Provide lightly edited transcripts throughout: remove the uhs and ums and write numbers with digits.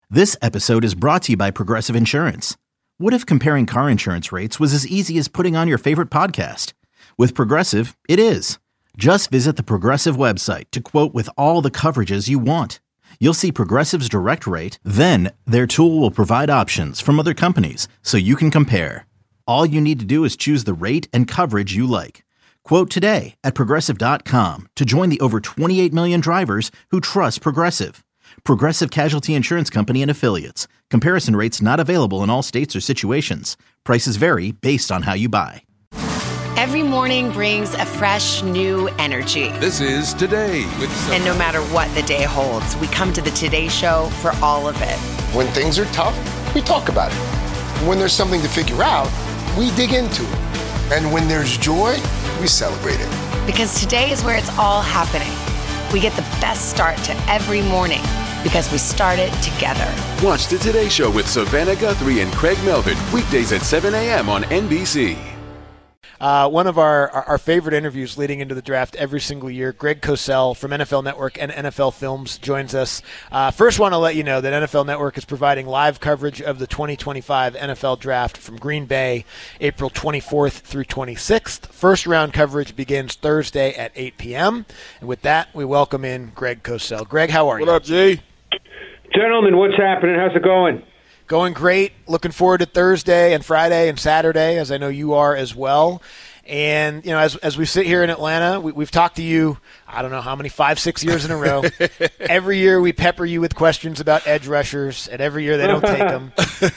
This episode is brought to you by Progressive Insurance. What if comparing car insurance rates was as easy as putting on your favorite podcast? With Progressive, it is. Just visit the Progressive website to quote with all the coverages you want. You'll see Progressive's direct rate, then their tool will provide options from other companies so you can compare. All you need to do is choose the rate and coverage you like. Quote today at Progressive.com to join the over 28 million drivers who trust Progressive. Progressive Casualty Insurance Company and Affiliates. Comparison rates not available in all states or situations. Prices vary based on how you buy. Every morning brings a fresh, new energy. This is Today with And no matter what the day holds, we come to the Today Show for all of it. When things are tough, we talk about it. When there's something to figure out, we dig into it. And when there's joy, we celebrate it. Because today is where it's all happening. We get the best start to every morning because we start it together. Watch the Today Show with Savannah Guthrie and Craig Melvin, weekdays at 7 a.m. on NBC. One of our favorite interviews leading into the draft every single year, Greg Cosell from NFL Network and NFL Films joins us. First, want to let you know that NFL Network is providing live coverage of the 2025 NFL Draft from Green Bay, April 24th through 26th. First round coverage begins Thursday at 8 p.m. And with that, we welcome in Greg Cosell. Greg, how are you? What up, G? Gentlemen, what's happening? How's it going? Going great. Looking forward to Thursday and Friday and Saturday, as I know you are as well. And, you know, as we sit here in Atlanta, we've talked to you, I don't know how many, 5-6 years in a row. Every year we pepper you with questions about edge rushers, and every year they don't take them.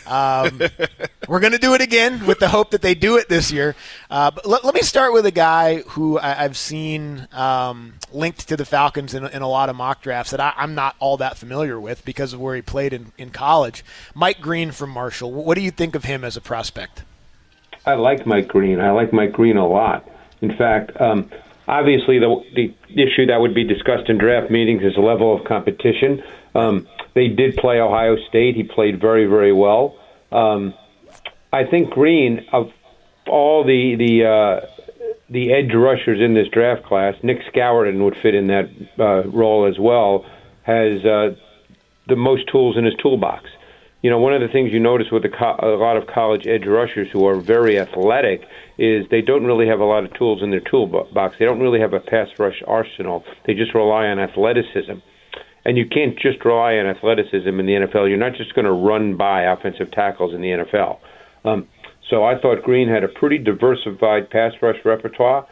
We're going to do it again with the hope that they do it this year. But let me start with a guy who I've seen linked to the Falcons in a lot of mock drafts that I'm not all that familiar with because of where he played in college. Mike Green from Marshall. What do you think of him as a prospect? I like Mike Green. I like Mike Green a lot. In fact, obviously the issue that would be discussed in draft meetings is the level of competition. They did play Ohio State. He played very, very well. I think Green, of all the edge rushers in this draft class, Nick Skowronen would fit in that role as well, has the most tools in his toolbox. You know, one of the things you notice with a lot of college edge rushers who are very athletic is they don't really have a lot of tools in their toolbox. They don't really have a pass rush arsenal. They just rely on athleticism. And you can't just rely on athleticism in the NFL. You're not just going to run by offensive tackles in the NFL. So I thought Green had a pretty diversified pass rush repertoire.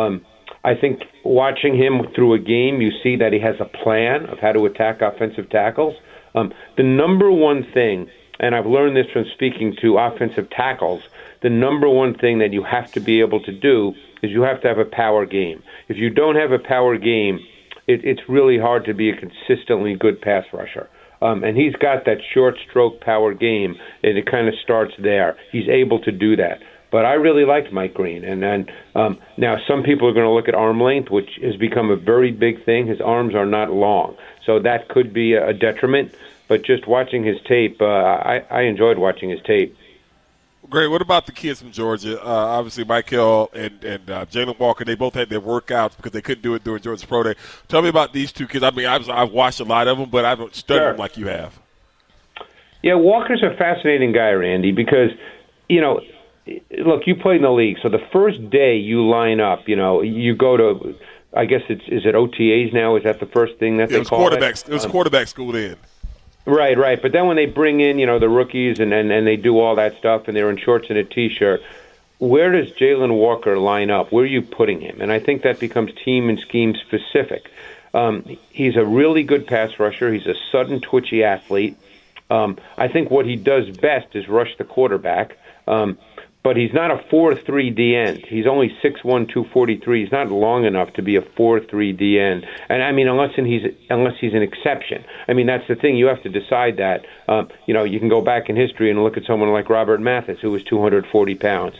I think watching him through a game, you see that he has a plan of how to attack offensive tackles. The number one thing, and I've learned this from speaking to offensive tackles, the number one thing that you have to be able to do is you have to have a power game. If you don't have a power game, it's really hard to be a consistently good pass rusher. And he's got that short stroke power game, and it kind of starts there. He's able to do that. But I really liked Mike Green. And now some people are going to look at arm length, which has become a very big thing. His arms are not long. So that could be a detriment. But just watching his tape, I enjoyed watching his tape. Great. What about the kids from Georgia? Obviously, Michael and Jalen Walker, they both had their workouts because they couldn't do it during Georgia's Pro Day. Tell me about these two kids. I mean, I've watched a lot of them, but I haven't studied them like you have. Yeah, Walker's a fascinating guy, Randy, because, you know, look, you played in the league. So the first day you line up, you know, you go to, I guess is it OTAs now? Is that the first thing that they call it? It was quarterback school then. Right. But then when they bring in, you know, the rookies and they do all that stuff and they're in shorts and a T-shirt, where does Jalen Walker line up? Where are you putting him? And I think that becomes team and scheme specific. He's a really good pass rusher. He's a sudden, twitchy athlete. I think what he does best is rush the quarterback. But he's not a 4-3 D end. He's only 6'1", 243. He's not long enough to be a 4-3 D end. And I mean, unless he's an exception. I mean, that's the thing. You have to decide that. You know, you can go back in history and look at someone like Robert Mathis, who was 240 pounds.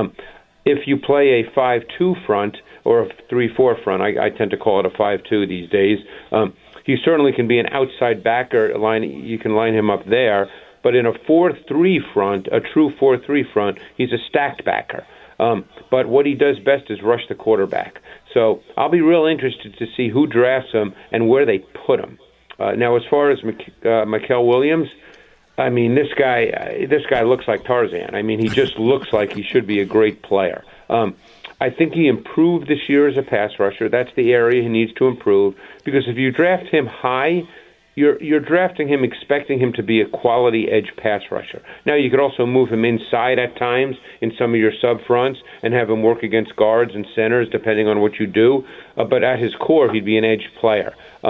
If you play a 5-2 front or a 3-4 front, I tend to call it a 5-2 these days. He certainly can be an outside backer. You can line him up there. But in a 4-3 front, a true 4-3 front, he's a stacked backer. But what he does best is rush the quarterback. So I'll be real interested to see who drafts him and where they put him. Now, as far as Mikael Williams, I mean, this guy looks like Tarzan. I mean, he just looks like he should be a great player. I think he improved this year as a pass rusher. That's the area he needs to improve, because if you draft him high, you're drafting him expecting him to be a quality edge pass rusher. Now, you could also move him inside at times in some of your sub-fronts and have him work against guards and centers, depending on what you do. But at his core, he'd be an edge player.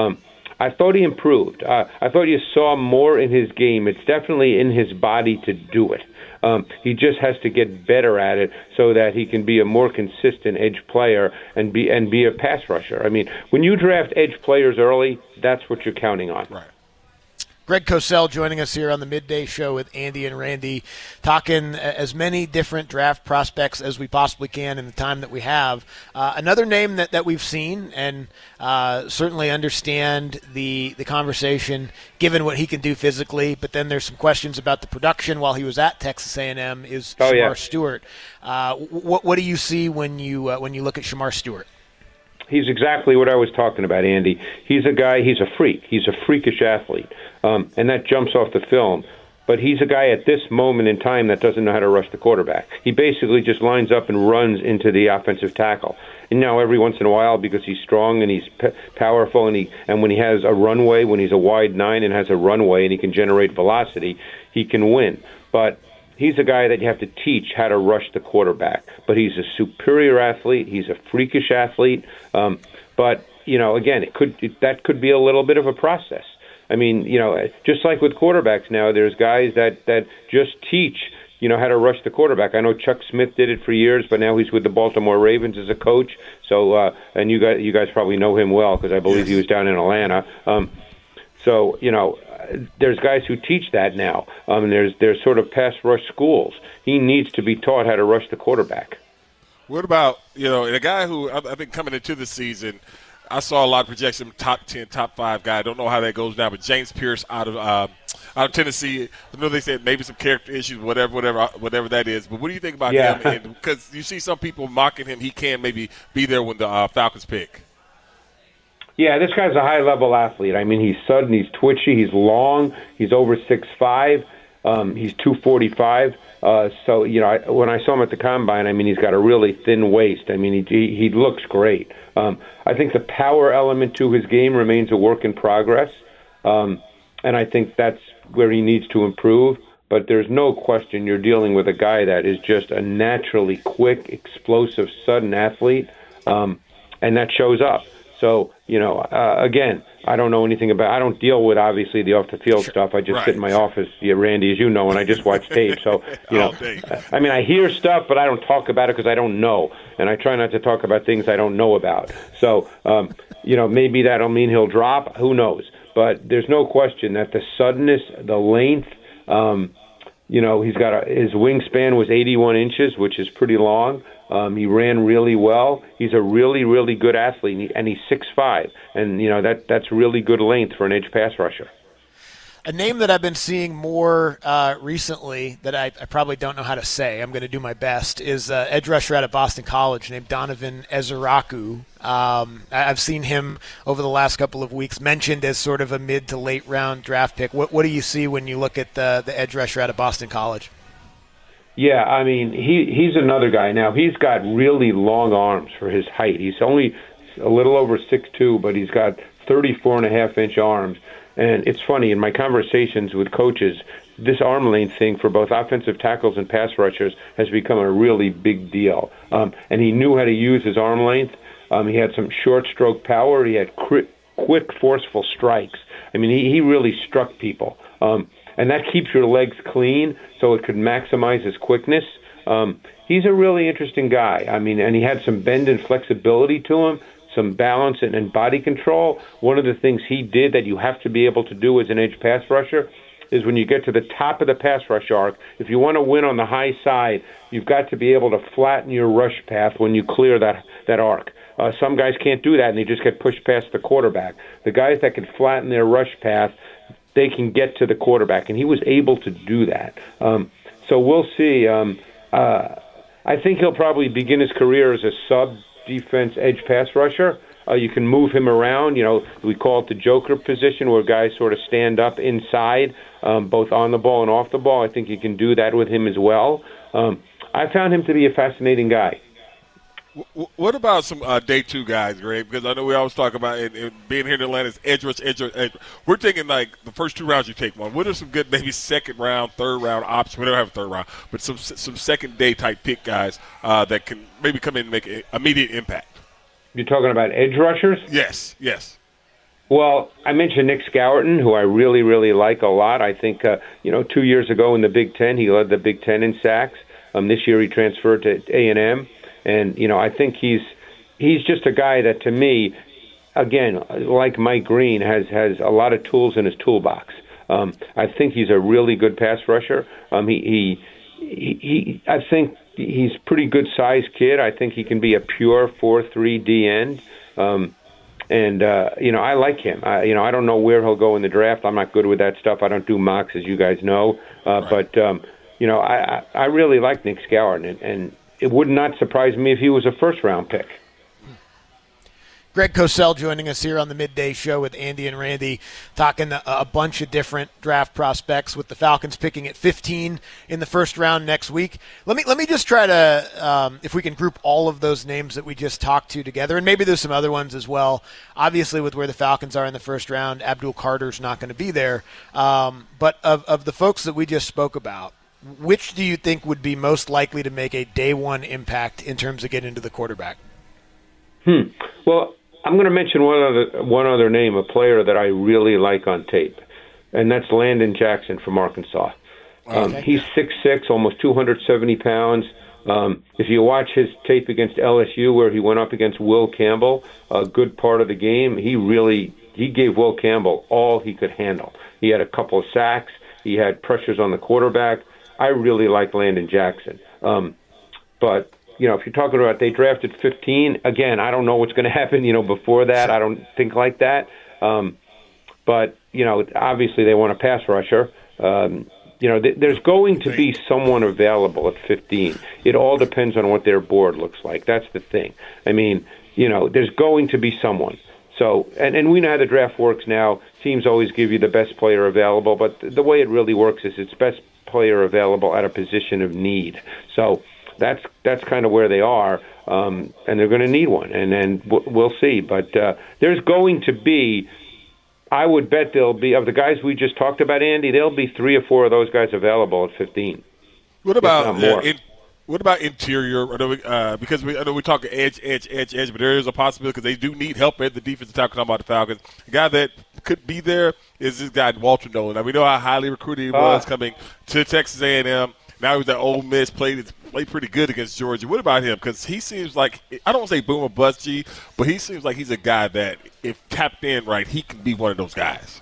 I thought he improved. I thought you saw more in his game. It's definitely in his body to do it. He just has to get better at it so that he can be a more consistent edge player and be a pass rusher. I mean, when you draft edge players early, that's what you're counting on. Right. Greg Cosell joining us here on the Midday Show with Andy and Randy, talking as many different draft prospects as we possibly can in the time that we have. Another name that we've seen and certainly understand the conversation given what he can do physically, but then there's some questions about the production while he was at Texas A&M is Shamar Stewart. What do you see when you look at Shamar Stewart? He's exactly what I was talking about, Andy. He's a guy, he's a freak. He's a freakish athlete, and that jumps off the film. But he's a guy at this moment in time that doesn't know how to rush the quarterback. He basically just lines up and runs into the offensive tackle. And now every once in a while, because he's strong and he's powerful, and when he has a runway, when he's a wide 9 and has a runway and he can generate velocity, he can win. But he's a guy that you have to teach how to rush the quarterback. But he's a superior athlete. He's a freakish athlete. But, again, that could be a little bit of a process. I mean, just like with quarterbacks now, there's guys that just teach, how to rush the quarterback. I know Chuck Smith did it for years, but now he's with the Baltimore Ravens as a coach. So, and you guys probably know him well because I believe he was down in Atlanta. So, there's guys who teach that now. And there's sort of pass rush schools. He needs to be taught how to rush the quarterback. What about, a guy who I think coming into the season, I saw a lot of projection, top 10, top 5 guy. I don't know how that goes now, but James Pierce out of Tennessee. I know they said maybe some character issues, whatever that is. But what do you think about him? Because you see some people mocking him. He can maybe be there when the Falcons pick. Yeah, this guy's a high-level athlete. I mean, he's sudden, he's twitchy, he's long, he's over 6'5", he's 245. So, when I saw him at the Combine, I mean, he's got a really thin waist. I mean, he looks great. I think the power element to his game remains a work in progress, and I think that's where he needs to improve. But there's no question you're dealing with a guy that is just a naturally quick, explosive, sudden athlete, and that shows up. So, again, I don't know anything about – I don't deal with, obviously, the off-the-field stuff. I just sit in my office, Randy, as you know, and I just watch tape. So, I mean, I hear stuff, but I don't talk about it because I don't know. And I try not to talk about things I don't know about. So, maybe that'll mean he'll drop. Who knows? But there's no question that the suddenness, the length, he's got his wingspan was 81 inches, which is pretty long. He ran really well. He's a really, really good athlete, and he's 6'5", and that's really good length for an edge pass rusher. A name that I've been seeing more recently that I probably don't know how to say, I'm going to do my best, is edge rusher out of Boston College named Donovan Ezeraku. I've seen him over the last couple of weeks mentioned as sort of a mid to late round draft pick. What do you see when you look at the edge rusher out of Boston College? Yeah, I mean, he's another guy. Now, he's got really long arms for his height. He's only a little over 6'2", but he's got 34.5-inch arms. And it's funny, in my conversations with coaches, this arm length thing for both offensive tackles and pass rushers has become a really big deal. And he knew how to use his arm length. He had some short stroke power. He had quick, forceful strikes. I mean, he really struck people. And that keeps your legs clean so it could maximize his quickness. He's a really interesting guy. I mean, and he had some bend and flexibility to him, some balance and body control. One of the things he did that you have to be able to do as an edge pass rusher is when you get to the top of the pass rush arc, if you want to win on the high side, you've got to be able to flatten your rush path when you clear that arc. Some guys can't do that, and they just get pushed past the quarterback. The guys that can flatten their rush path, they can get to the quarterback, and he was able to do that. So we'll see. I think he'll probably begin his career as a sub-defense edge pass rusher, You can move him around. We call it the joker position, where guys sort of stand up inside, both on the ball and off the ball. I think you can do that with him as well. I found him to be a fascinating guy. What about some day two guys, Greg? Because I know we always talk about being here in Atlanta is edge rush. We're taking like the first 2 rounds you take one. What are some good maybe second round, third round options? We don't have a third round, but some second day type pick guys that can maybe come in and make an immediate impact. You're talking about edge rushers? Yes. Well, I mentioned Nick Scourton, who I really, really like a lot. I think 2 years ago in the Big Ten, he led the Big Ten in sacks. This year he transferred to A&M. And, I think he's just a guy that, to me, again, like Mike Green, has a lot of tools in his toolbox. I think he's a really good pass rusher. I think he's a pretty good-sized kid. I think he can be a pure 4-3 D end. I like him. I don't know where he'll go in the draft. I'm not good with that stuff. I don't do mocks, as you guys know. Right. But I really like Nick Scourton, and it would not surprise me if he was a first-round pick. Greg Cosell joining us here on the Midday Show with Andy and Randy, talking a bunch of different draft prospects, with the Falcons picking at 15 in the first round next week. Let me just try to, if we can group all of those names that we just talked to together, and maybe there's some other ones as well. Obviously, with where the Falcons are in the first round, Abdul Carter's not going to be there. But of the folks that we just spoke about, which do you think would be most likely to make a day one impact in terms of getting into the quarterback? Well, I'm going to mention one other name, a player that I really like on tape, and that's Landon Jackson from Arkansas. Okay. He's 6'6", almost 270 pounds. If you watch his tape against LSU, where he went up against Will Campbell, a good part of the game, he gave Will Campbell all he could handle. He had a couple of sacks. He had pressures on the quarterback. I really like Landon Jackson. But, if you're talking about they drafted 15, again, I don't know what's going to happen, before that. I don't think like that. But, obviously they want a pass rusher. There's going to be someone available at 15. It all depends on what their board looks like. That's the thing. I mean, there's going to be someone. So, and we know how the draft works now. Teams always give you the best player available, but the way it really works is it's best player available at a position of need. So that's kind of where they are, and they're going to need one, and then we'll see. But there's going to be, I would bet there'll be, of the guys we just talked about, Andy, there'll be 3 or 4 of those guys available at 15. What about what about interior? Because I know we talk edge, but there is a possibility because they do need help at the defensive tackle. Talking about the Falcons, the guy that could be there is this guy Walter Nolan. Now we know how highly recruited he was coming to Texas A&M. Now he was at Ole Miss, played pretty good against Georgia. What about him? Because he seems like, I don't want to say boom or bust, G, but he seems like he's a guy that, if tapped in right, he can be one of those guys.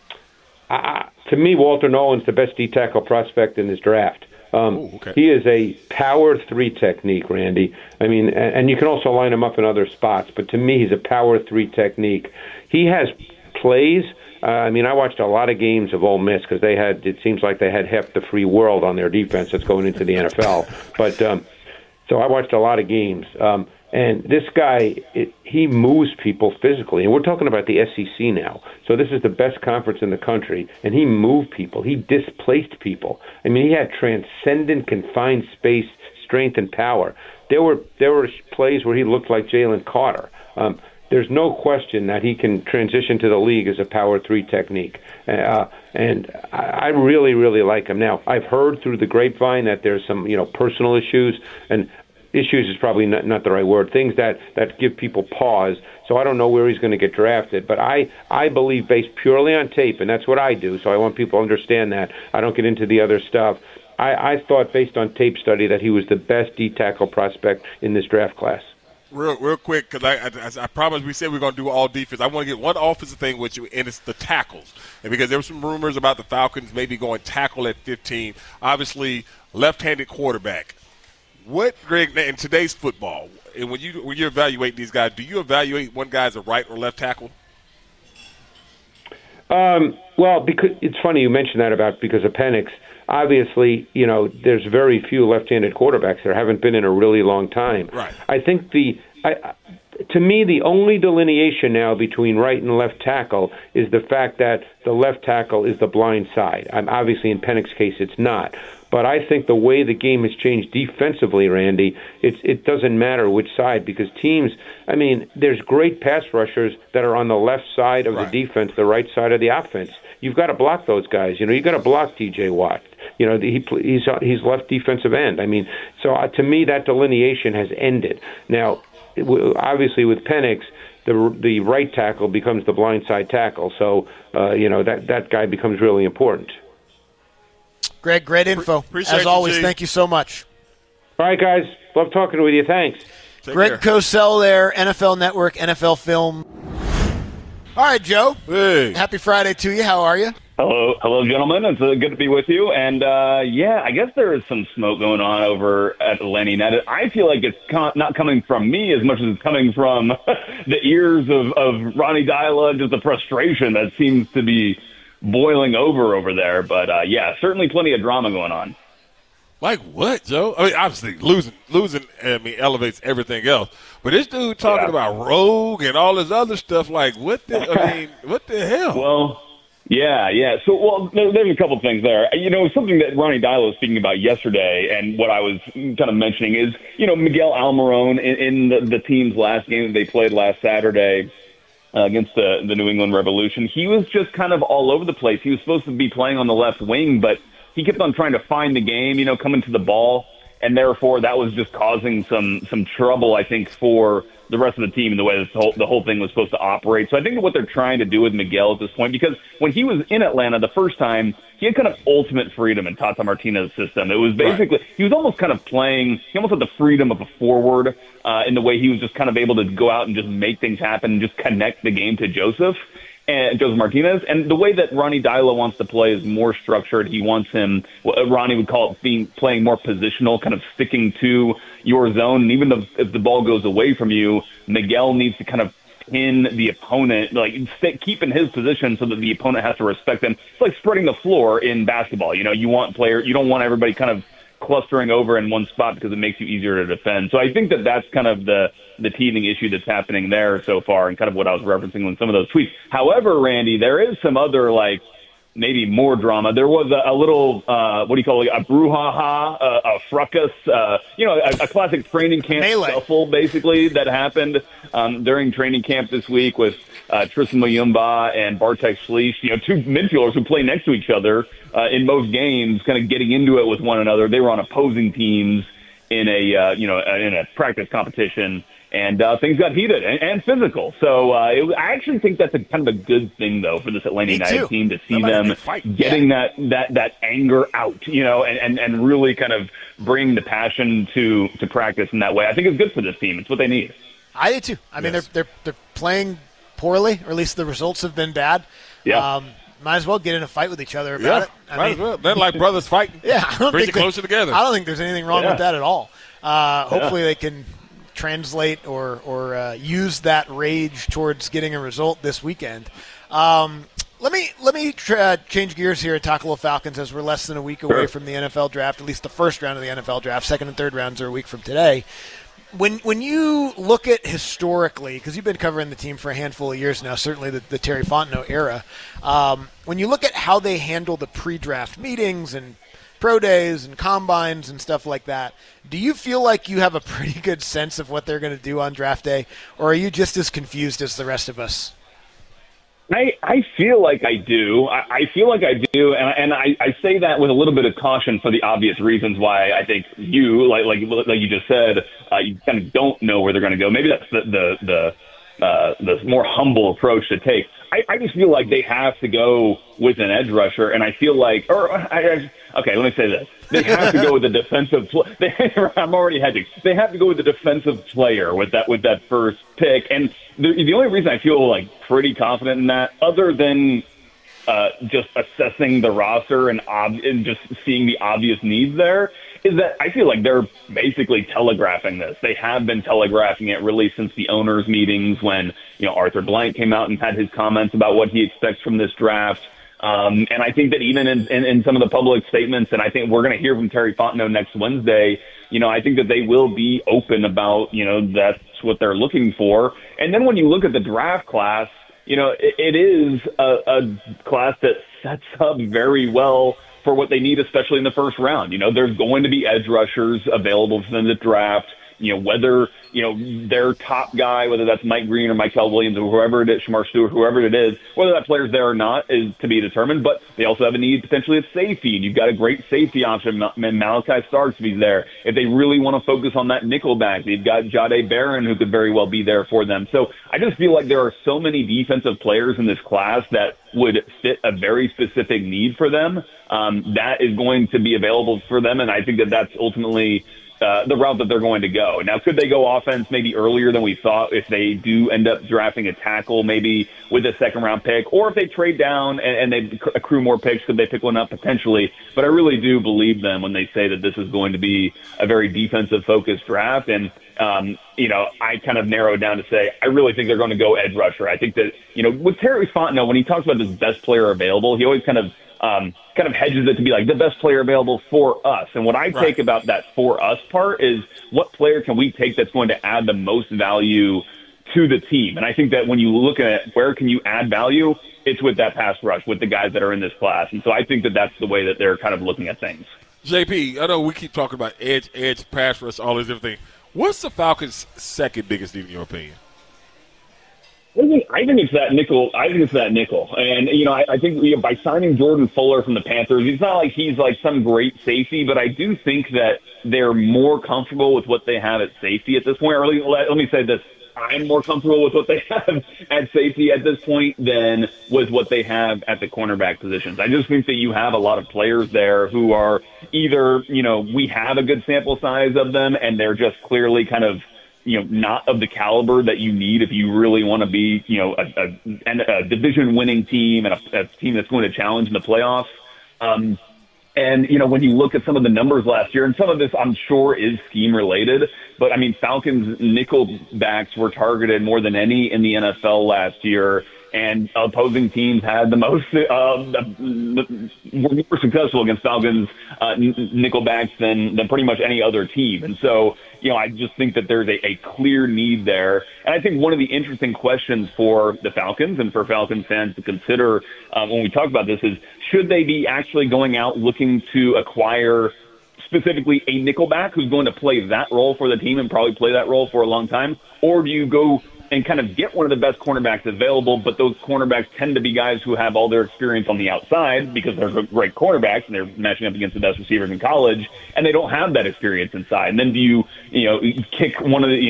To me, Walter Nolan's the best D-tackle prospect in this draft. Okay. He is a power 3 technique, Randy. I mean, and you can also line him up in other spots, but to me, he's a power 3 technique. He has plays. I watched a lot of games of Ole Miss because it seems like they had half the free world on their defense that's going into the NFL. But so I watched a lot of games. And this guy, he moves people physically. And we're talking about the SEC now. So this is the best conference in the country. And he moved people. He displaced people. He had transcendent confined space, strength, and power. There were plays where he looked like Jalen Carter. There's no question that he can transition to the league as a power 3 technique. And I really, really like him. Now, I've heard through the grapevine that there's some, personal issues, and issues is probably not the right word, things that give people pause. So I don't know where he's going to get drafted. But I believe, based purely on tape, and that's what I do, so I want people to understand that. I don't get into the other stuff. I thought, based on tape study, that he was the best D-tackle prospect in this draft class. Real quick, because I promised we said we are going to do all defense. I want to get one offensive thing with you, and it's the tackles. And because there were some rumors about the Falcons maybe going tackle at 15, obviously left-handed quarterback. What, Greg, in today's football, and when you evaluate these guys, do you evaluate one guy as a right or left tackle? Well, because it's funny you mentioned that because of Penix. Obviously, there's very few left-handed quarterbacks. There haven't been in a really long time. Right. I think to me, the only delineation now between right and left tackle is the fact that the left tackle is the blind side. Obviously, in Penix's case, it's not. But I think the way the game has changed defensively, Randy, it doesn't matter which side, because teams, I mean, there's great pass rushers that are on the left side of the defense, the right side of the offense. You've got to block those guys. You've got to block T.J. Watt. He's left defensive end. I mean, so to me, that delineation has ended. Now, obviously, with Penix, the right tackle becomes the blind side tackle. So, that guy becomes really important. Greg, great info. As always, thank you so much. All right, guys. Love talking with you. Thanks. Greg Cosell there, NFL Network, NFL Film. All right, Joe. Hey. Happy Friday to you. How are you? Hello, gentlemen. It's good to be with you. And, I guess there is some smoke going on over at Lenny United. I feel like it's not coming from me as much as it's coming from the ears of Ronnie Dyla, just the frustration that seems to be boiling over there. But, certainly plenty of drama going on. Like what, Joe? I mean, obviously losing. Elevates everything else. But this dude talking about rogue and all this other stuff. Like what the hell? Well. Yeah. So, there's a couple of things there. Something that Ronnie Dyla was speaking about yesterday, and what I was kind of mentioning is, Miguel Almiron in the team's last game that they played last Saturday against the New England Revolution. He was just kind of all over the place. He was supposed to be playing on the left wing, but he kept on trying to find the game, coming to the ball, and therefore that was just causing some trouble, I think, for the rest of the team and the way the whole thing was supposed to operate. So I think what they're trying to do with Miguel at this point, because when he was in Atlanta the first time, he had kind of ultimate freedom in Tata Martino's system. It was basically, he was almost kind of playing, he almost had the freedom of a forward in the way he was just kind of able to go out and just make things happen and just connect the game to Joseph Martinez. And the way that Ronnie Dyla wants to play is more structured. He wants him, what Ronnie would call it, playing more positional, kind of sticking to your zone. And even if the ball goes away from you, Miguel needs to kind of pin the opponent, keep in his position so that the opponent has to respect him. It's like spreading the floor in basketball. You don't want everybody kind of clustering over in one spot because it makes you easier to defend. So I think that's kind of the teething issue that's happening there so far, and kind of what I was referencing in some of those tweets. However, Randy, there is some other maybe more drama. There was a little, a brouhaha, a fracas, a classic training camp scuffle, basically, that happened during training camp this week with Tristan Muyumba and Bartek Schlicht, two midfielders who play next to each other in most games, kind of getting into it with one another. They were on opposing teams in a practice competition. And things got heated and physical. So I actually think that's kind of a good thing, though, for this Atlanta United team to see them getting that anger out, and really kind of bring the passion to practice in that way. I think it's good for this team. It's what they need. I do, too. I mean, they're playing poorly, or at least the results have been bad. Yeah. Might as well get in a fight with each other about it. Might as well. They're like brothers fighting. Yeah. Bring you closer together. I don't think there's anything wrong with that at all. Hopefully they can translate or use that rage towards getting a result this weekend. Let me change gears here and talk a little Falcons, as we're less than a week away from the NFL draft, at least the first round of the NFL draft. Second and third rounds are a week from today. When you look at historically, because you've been covering the team for a handful of years now, certainly the Terry Fontenot era, when you look at how they handle the pre-draft meetings and pro days and combines and stuff like that, do you feel like you have a pretty good sense of what they're going to do on draft day, or are you just as confused as the rest of us? I feel like I do. I feel like I do, and I say that with a little bit of caution for the obvious reasons why I think you, like you just said, you kind of don't know where they're going to go. Maybe that's the more humble approach to take. I just feel like they have to go with an edge rusher, and I feel like, okay, let me say this. They have to go with the defensive. I'm already hedging. They have to go with the defensive player with that first pick, and the only reason I feel pretty confident in that, other than just assessing the roster and just seeing the obvious needs there, is that I feel like they're basically telegraphing this. They have been telegraphing it really since the owners' meetings when Arthur Blank came out and had his comments about what he expects from this draft. And I think that even in some of the public statements, and I think we're going to hear from Terry Fontenot next Wednesday, I think that they will be open about, that that's what they're looking for. And then when you look at the draft class, it is a class that sets up very well for what they need, especially in the first round. There's going to be edge rushers available for them to draft. Whether, their top guy, whether that's Mike Green or Mykel Williams or whoever it is, Shamar Stewart, whoever it is, whether that player's there or not is to be determined. But they also have a need potentially at safety, and you've got a great safety option. Malachi Starks to be there. If they really want to focus on that nickel back, they've got Jahdae Barron who could very well be there for them. So I just feel like there are so many defensive players in this class that would fit a very specific need for them. That is going to be available for them, and I think that that's ultimately the route that they're going to go. Now, could they go offense maybe earlier than we thought if they do end up drafting a tackle maybe with a second-round pick? Or if they trade down and they accrue more picks, could they pick one up potentially? But I really do believe them when they say that this is going to be a very defensive-focused draft. And, I kind of narrowed down to say I really think they're going to go edge rusher. I think that, with Terry Fontenot, when he talks about this best player available, he always kind of hedges it to be like the best player available for us. And what I take about that for us part is what player can we take that's going to add the most value to the team. And I think that when you look at where can you add value, it's with that pass rush, with the guys that are in this class. And so I think that that's the way that they're kind of looking at things. JP, I know we keep talking about edge, pass rush, all these different things. What's the Falcons' second biggest need in your opinion? I think it's that nickel. And, I think by signing Jordan Fuller from the Panthers, it's not like he's like some great safety, but I do think that they're more comfortable with what they have at safety at this point. Or let me say this. I'm more comfortable with what they have at safety at this point than with what they have at the cornerback positions. I just think that you have a lot of players there who are either, we have a good sample size of them and they're just clearly kind of, not of the caliber that you need if you really want to be, a division-winning team and a team that's going to challenge in the playoffs. And, when you look at some of the numbers last year, and some of this I'm sure is scheme-related, but, Falcons' nickel backs were targeted more than any in the NFL last year, and opposing teams had the most were more successful against Falcons nickelbacks than pretty much any other team. And so, I just think that there's a clear need there. And I think one of the interesting questions for the Falcons and for Falcons fans to consider when we talk about this is, should they be actually going out looking to acquire specifically a nickelback who's going to play that role for the team and probably play that role for a long time? Or do you go and kind of get one of the best cornerbacks available, but those cornerbacks tend to be guys who have all their experience on the outside because they're great cornerbacks and they're matching up against the best receivers in college, and they don't have that experience inside. And then do you kick one of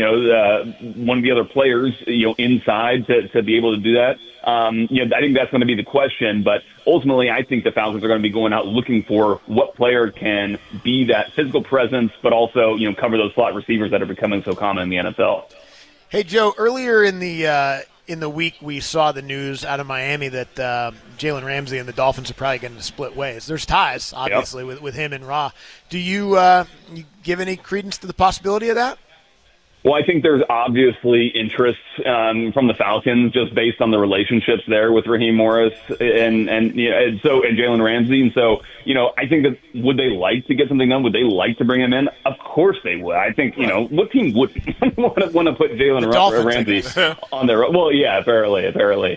the other players, inside to be able to do that? I think that's going to be the question, but ultimately I think the Falcons are going to be going out looking for what player can be that physical presence, but also, cover those slot receivers that are becoming so common in the NFL. Hey, Joe, earlier in the week we saw the news out of Miami that Jalen Ramsey and the Dolphins are probably going to split ways. There's ties, obviously, with him and Ra. Do you give any credence to the possibility of that? Well, I think there's obviously interest from the Falcons just based on the relationships there with Raheem Morris and Jalen Ramsey. And so, I think that would they like to get something done? Would they like to bring him in? Of course they would. I think, what team wouldn't want to put Jalen Ramsey on their – well, yeah, apparently.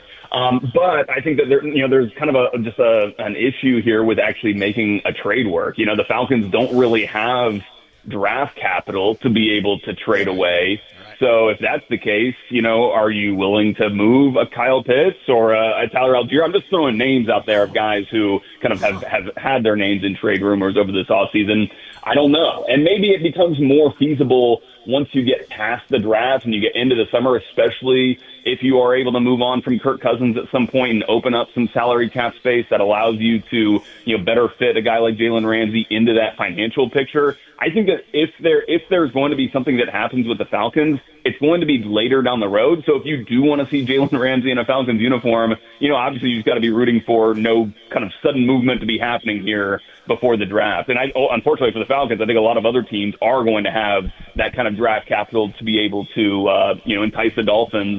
But I think that there's kind of an issue here with actually making a trade work. The Falcons don't really have draft capital to be able to trade away. So if that's the case, are you willing to move a Kyle Pitts or a Tyler Algier? I'm just throwing names out there of guys who kind of have had their names in trade rumors over this offseason. I don't know. And maybe it becomes more feasible once you get past the draft and you get into the summer, especially if you are able to move on from Kirk Cousins at some point and open up some salary cap space that allows you to, better fit a guy like Jalen Ramsey into that financial picture. I think that if there's going to be something that happens with the Falcons, it's going to be later down the road. So if you do want to see Jalen Ramsey in a Falcons uniform, obviously you've got to be rooting for no kind of sudden movement to be happening here before the draft. And unfortunately for the Falcons, I think a lot of other teams are going to have that kind of draft capital to be able to, entice the Dolphins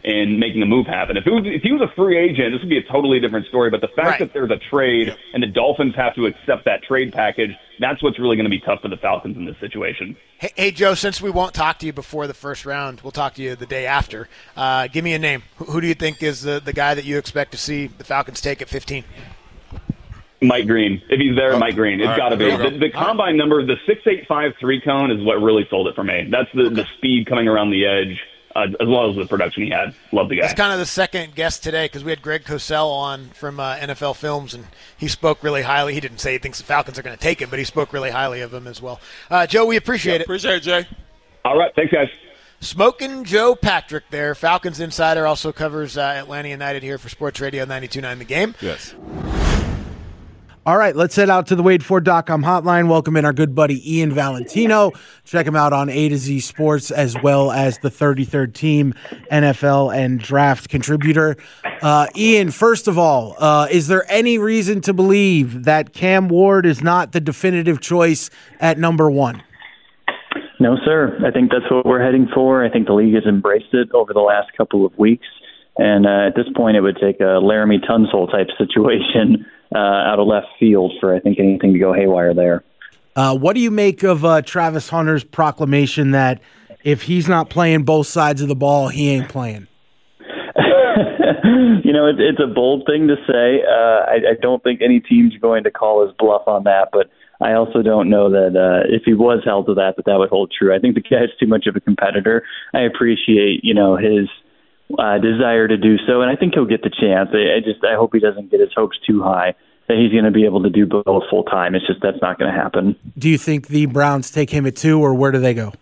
in making a move happen. If he was a free agent, this would be a totally different story. But the fact that there's a trade and the Dolphins have to accept that trade package, that's what's really going to be tough for the Falcons in this situation. Hey, Joe, since we won't talk to you before the first round, we'll talk to you the day after. Give me a name. Who do you think is the guy that you expect to see the Falcons take at 15? Mike Green. If he's there, Mike Green. It's got to be. The combine number, the 6.85 3-cone is what really sold it for me. That's the speed coming around the edge, as well as the production he had. Love the guy. He's kind of the second guest today because we had Greg Cosell on from NFL Films, and he spoke really highly. He didn't say he thinks the Falcons are going to take him, but he spoke really highly of him as well. Joe, we appreciate it. Appreciate it, Jay. All right. Thanks, guys. Smoking Joe Patrick there. Falcons Insider, also covers Atlanta United here for Sports Radio 92.9 The Game. Yes. All right, let's head out to the WadeFord.com hotline. Welcome in our good buddy Ian Valentino. Check him out on A to Z Sports as well as the 33rd Team NFL and Draft contributor. Ian, first of all, is there any reason to believe that Cam Ward is not the definitive choice at number 1? No, sir. I think that's what we're heading for. I think the league has embraced it over the last couple of weeks. And at this point, it would take a Laramie Tunsil type situation out of left field for, I think, anything to go haywire there. What do you make of Travis Hunter's proclamation that if he's not playing both sides of the ball, he ain't playing? It's a bold thing to say. I don't think any team's going to call his bluff on that, but I also don't know that if he was held to that would hold true. I think the guy's too much of a competitor. I appreciate, his desire to do so, and I think he'll get the chance. I hope he doesn't get his hopes too high that he's going to be able to do both full time. It's just that's not going to happen. Do you think the Browns take him at 2, or where do they go?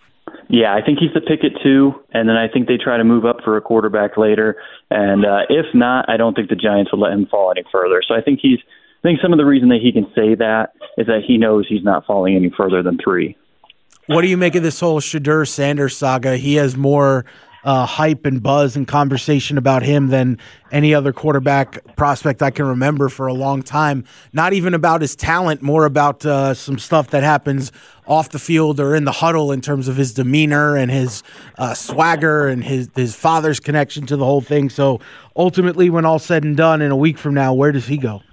Yeah, I think he's the pick at 2, and then I think they try to move up for a quarterback later. And if not, I don't think the Giants will let him fall any further. So I think some of the reason that he can say that is that he knows he's not falling any further than 3. What do you make of this whole Shedeur Sanders saga? He has more hype and buzz and conversation about him than any other quarterback prospect I can remember for a long time. Not even about his talent, more about some stuff that happens off the field or in the huddle in terms of his demeanor and his swagger and his father's connection to the whole thing. So ultimately, when all's said and done, in a week from now, where does he go?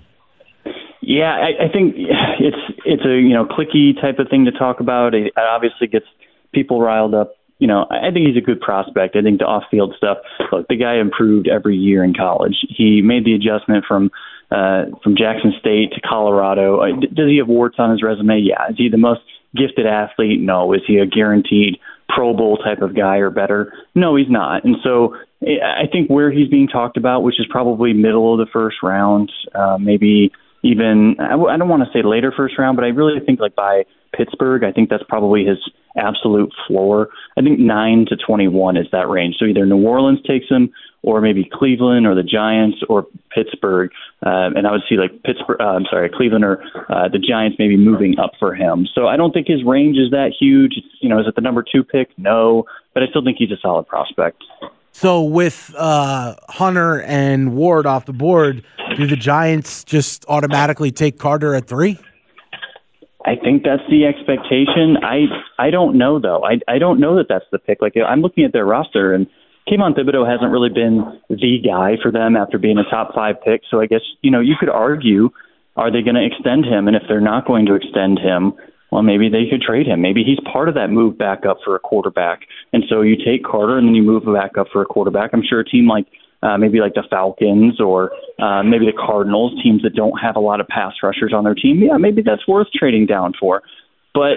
Yeah, I think it's a cliquey type of thing to talk about. It obviously gets people riled up. I think he's a good prospect. I think the off-field stuff, look, the guy improved every year in college. He made the adjustment from Jackson State to Colorado. Does he have warts on his resume? Yeah. Is he the most gifted athlete? No. Is he a guaranteed Pro Bowl type of guy or better? No, he's not. And so I think where he's being talked about, which is probably middle of the first round, maybe even, I don't want to say later first round, but I really think like by Pittsburgh, I think that's probably his absolute floor. I think 9 to 21 is that range. So either New Orleans takes him, or maybe Cleveland, or the Giants, or Pittsburgh. And I would see like Cleveland or the Giants maybe moving up for him. So I don't think his range is that huge. Is it the number 2 pick? No, but I still think he's a solid prospect. So with Hunter and Ward off the board, do the Giants just automatically take Carter at 3? I think that's the expectation. I don't know, though. I don't know that that's the pick. Like, I'm looking at their roster, and Kayvon Thibodeau hasn't really been the guy for them after being a top 5 pick. So I guess, you could argue, are they going to extend him? And if they're not going to extend him, well, maybe they could trade him. Maybe he's part of that move back up for a quarterback. And so you take Carter and then you move back up for a quarterback. I'm sure a team like maybe like the Falcons or maybe the Cardinals, teams that don't have a lot of pass rushers on their team, yeah, maybe that's worth trading down for. But,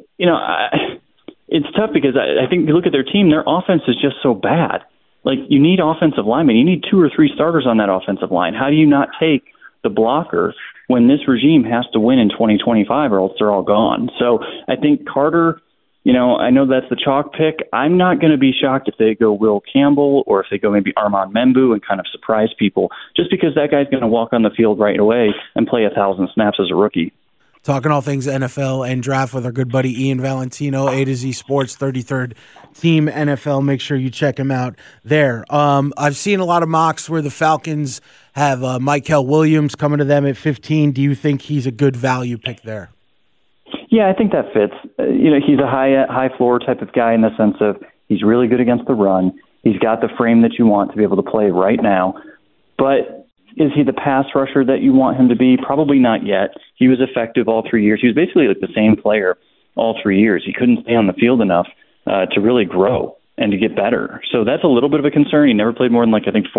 it's tough because I think you look at their team, their offense is just so bad. Like, you need offensive linemen. You need 2 or 3 starters on that offensive line. How do you not take the blocker when this regime has to win in 2025 or else they're all gone? So I think Carter, I know that's the chalk pick. I'm not going to be shocked if they go Will Campbell or if they go maybe Armand Membu and kind of surprise people, just because that guy's going to walk on the field right away and play 1,000 snaps as a rookie. Talking all things NFL and draft with our good buddy Ian Valentino, A to Z Sports, 33rd Team NFL. Make sure you check him out there. I've seen a lot of mocks where the Falcons have Mykel Williams coming to them at 15. Do you think he's a good value pick there? Yeah, I think that fits. He's a high floor type of guy in the sense of he's really good against the run. He's got the frame that you want to be able to play right now. But is he the pass rusher that you want him to be? Probably not yet. He was effective all 3 years. He was basically like the same player all 3 years. He couldn't stay on the field enough to really grow and to get better. So that's a little bit of a concern. He never played more than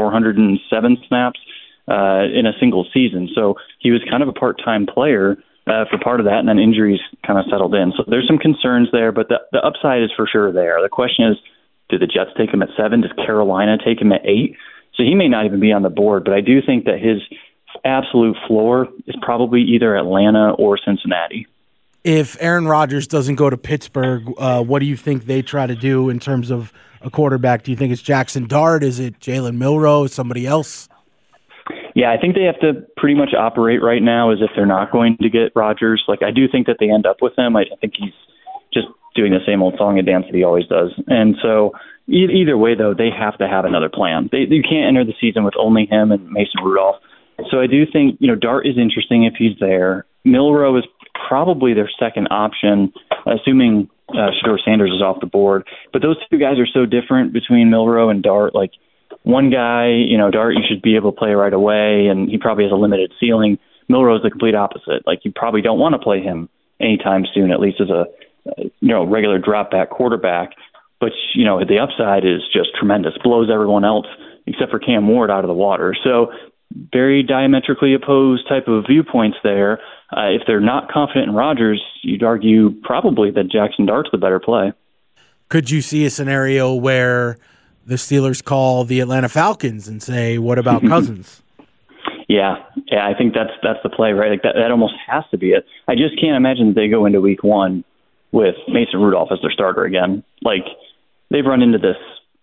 407 snaps in a single season. So he was kind of a part-time player for part of that, and then injuries kind of settled in. So there's some concerns there, but the upside is for sure there. The question is, do the Jets take him at 7? Does Carolina take him at 8? So he may not even be on the board, but I do think that his absolute floor is probably either Atlanta or Cincinnati. If Aaron Rodgers doesn't go to Pittsburgh, what do you think they try to do in terms of a quarterback? Do you think it's Jackson Dart? Is it Jalen Milroe? Somebody else? Yeah, I think they have to pretty much operate right now as if they're not going to get Rodgers. I do think that they end up with him. I think he's just doing the same old song and dance that he always does. And so either way, though, they have to have another plan. You can't enter the season with only him and Mason Rudolph. So I do think, Dart is interesting if he's there. Milroe is probably their second option, assuming Shedeur Sanders is off the board. But those two guys are so different between Milroe and Dart. One guy, Dart, you should be able to play right away, and he probably has a limited ceiling. Milroe is the complete opposite. You probably don't want to play him anytime soon, at least as a regular drop back quarterback. But, the upside is just tremendous, blows everyone else except for Cam Ward out of the water. So very diametrically opposed type of viewpoints there. If they're not confident in Rodgers, you'd argue probably that Jackson Dart's the better play. Could you see a scenario where the Steelers call the Atlanta Falcons and say, what about Cousins? Yeah, I think that's the play, right? That almost has to be it. I just can't imagine that they go into week 1 with Mason Rudolph as their starter again. They've run into this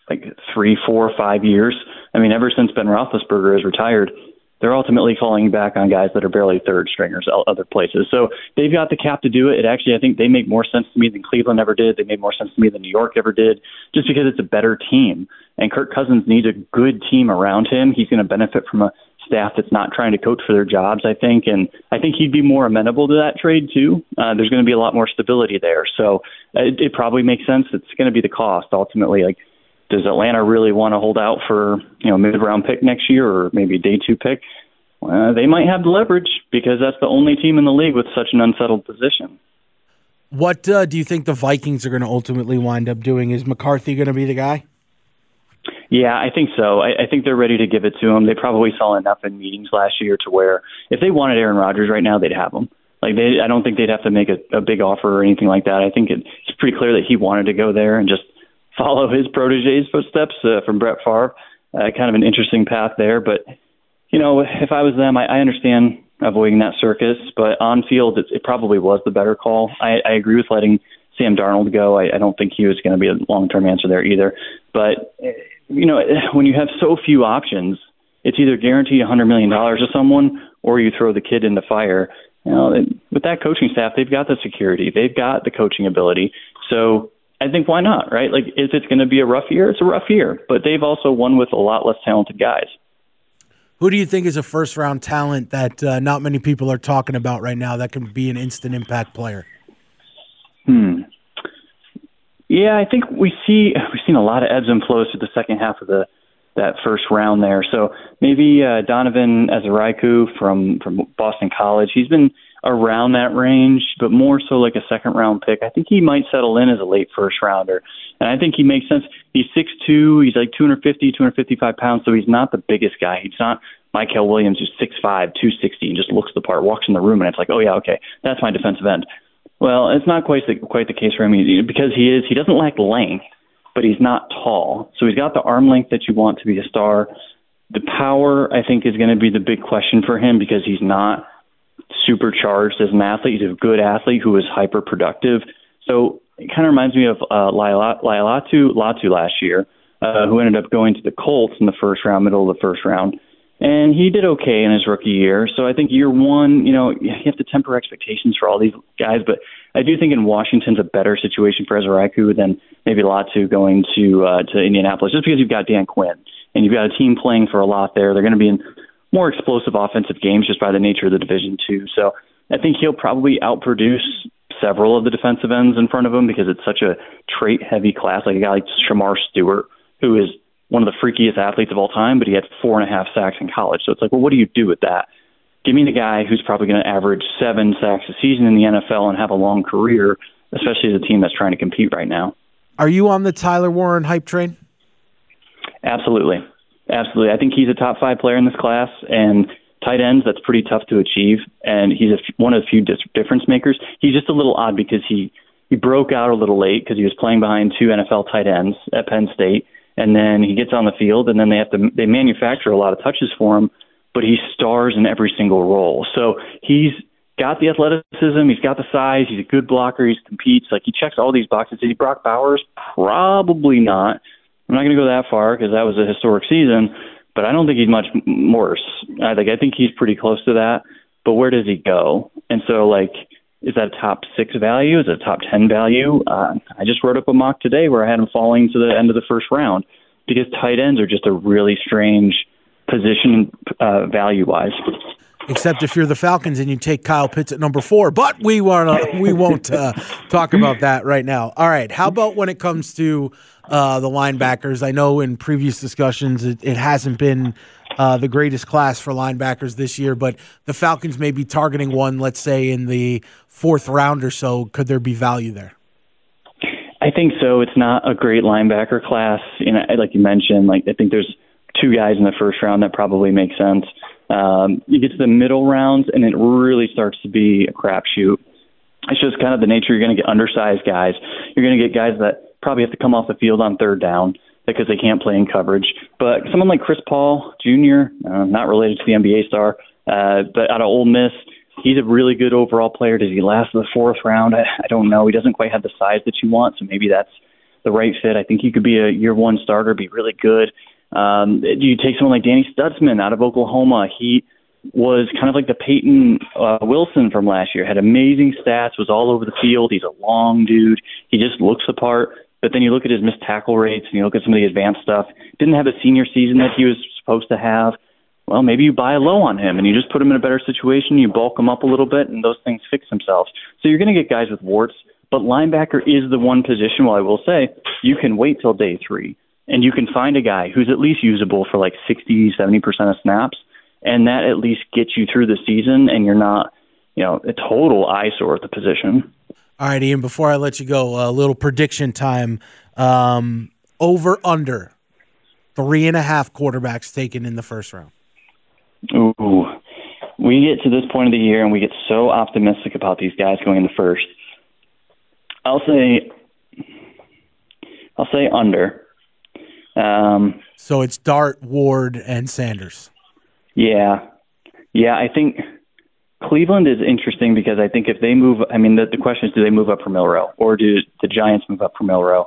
3, 4, 5 years. Ever since Ben Roethlisberger is retired, they're ultimately falling back on guys that are barely third stringers other places. So they've got the cap to do it. I think they make more sense to me than Cleveland ever did. They made more sense to me than New York ever did, just because it's a better team. And Kirk Cousins needs a good team around him. He's going to benefit from a staff that's not trying to coach for their jobs, I think. And I think he'd be more amenable to that trade, too. There's going to be a lot more stability there. So it probably makes sense. It's going to be the cost, ultimately. Does Atlanta really want to hold out for mid-round pick next year or maybe day 2 pick? They might have the leverage because that's the only team in the league with such an unsettled position. What do you think the Vikings are going to ultimately wind up doing? Is McCarthy going to be the guy? Yeah, I think so. I think they're ready to give it to him. They probably saw enough in meetings last year to where if they wanted Aaron Rodgers right now, they'd have him. I don't think they'd have to make a big offer or anything like that. I think it's pretty clear that he wanted to go there and just follow his protege's footsteps from Brett Favre. Kind of an interesting path there. But, if I was them, I understand avoiding that circus. But on field, it probably was the better call. I agree with letting Sam Darnold go. I don't think he was going to be a long-term answer there either. But, when you have so few options, it's either guaranteed $100 million to someone or you throw the kid in the fire. With that coaching staff, they've got the security. They've got the coaching ability. So I think why not, right? If it's going to be a rough year, it's a rough year. But they've also won with a lot less talented guys. Who do you think is a first-round talent that not many people are talking about right now that can be an instant impact player? Yeah, I think we've seen a lot of ebbs and flows through the second half of that first round there. So maybe Donovan Ezeraiku from Boston College. He's been around that range, but more so like a second-round pick. I think he might settle in as a late first-rounder, and I think he makes sense. He's 6'2", he's 250, 255 pounds, so he's not the biggest guy. He's not Mykel Williams, who's 6'5", 260, and just looks the part, walks in the room, and it's oh, yeah, okay, that's my defensive end. Well, it's not quite the case for him because he doesn't lack length, but he's not tall. So he's got the arm length that you want to be a star. The power, I think, is going to be the big question for him because he's not supercharged as an athlete. He's a good athlete who is hyper productive. So it kind of reminds me of Latu last year, who ended up going to the Colts in the first round, middle of the first round. And he did okay in his rookie year. So I think year one, you have to temper expectations for all these guys. But I do think in Washington's a better situation for Ezeraiku than maybe Latu going to Indianapolis, just because you've got Dan Quinn and you've got a team playing for a lot there. They're going to be in more explosive offensive games just by the nature of the division too. So I think he'll probably outproduce several of the defensive ends in front of him because it's such a trait-heavy class, like a guy like Shamar Stewart, who is one of the freakiest athletes of all time, but he had 4.5 sacks in college. So it's like, well, what do you do with that? Give me the guy who's probably going to average 7 sacks a season in the NFL and have a long career, especially as a team that's trying to compete right now. Are you on the Tyler Warren hype train? Absolutely. Absolutely. I think he's a top 5 player in this class, and tight ends, that's pretty tough to achieve, and he's one of the few difference makers. He's just a little odd because he broke out a little late because he was playing behind 2 NFL tight ends at Penn State, and then he gets on the field, and then they manufacture a lot of touches for him, but he stars in every single role. So he's got the athleticism, he's got the size, he's a good blocker, he competes, like he checks all these boxes. Is he Brock Bowers? Probably not. I'm not going to go that far because that was a historic season, but I don't think he's much worse. I think he's pretty close to that, but where does he go? And so, is that a top 6 value? Is it a top 10 value? I just wrote up a mock today where I had him falling to the end of the first round because tight ends are just a really strange position value-wise. Except if you're the Falcons and you take Kyle Pitts at number 4, but we won't talk about that right now. All right, how about when it comes to the linebackers? I know in previous discussions it hasn't been the greatest class for linebackers this year, but the Falcons may be targeting one, let's say, in the 4th round or so. Could there be value there? I think so. It's not a great linebacker class. Like you mentioned, I think there's 2 guys in the first round that probably make sense. You get to the middle rounds, and it really starts to be a crapshoot. It's just kind of the nature. You're going to get undersized guys. You're going to get guys that probably have to come off the field on 3rd down because they can't play in coverage. But someone like Chris Paul Jr., not related to the NBA star, but out of Ole Miss, he's a really good overall player. Does he last in the 4th round? I don't know. He doesn't quite have the size that you want, so maybe that's the right fit. I think he could be a year 1 starter, be really good. You take someone like Danny Stutzman out of Oklahoma. He was kind of like the Peyton Wilson from last year, had amazing stats, was all over the field. He's a long dude. He just looks the part. But then you look at his missed tackle rates and you look at some of the advanced stuff. Didn't have the senior season that he was supposed to have. Well, maybe you buy low on him and you just put him in a better situation. You bulk him up a little bit and those things fix themselves. So you're going to get guys with warts. But linebacker is the one position, well, I will say, you can wait till day 3. And you can find a guy who's at least usable for 60, 70% of snaps, and that at least gets you through the season, and you're not, a total eyesore at the position. All right, Ian, before I let you go, a little prediction time. Over, under, 3.5 quarterbacks taken in the first round. Ooh. We get to this point of the year, and we get so optimistic about these guys going in the first. I'll say under. So it's Dart, Ward, and Sanders. Yeah. I think Cleveland is interesting because I think if they move, the question is, do they move up for Milroe or do the Giants move up for Milroe?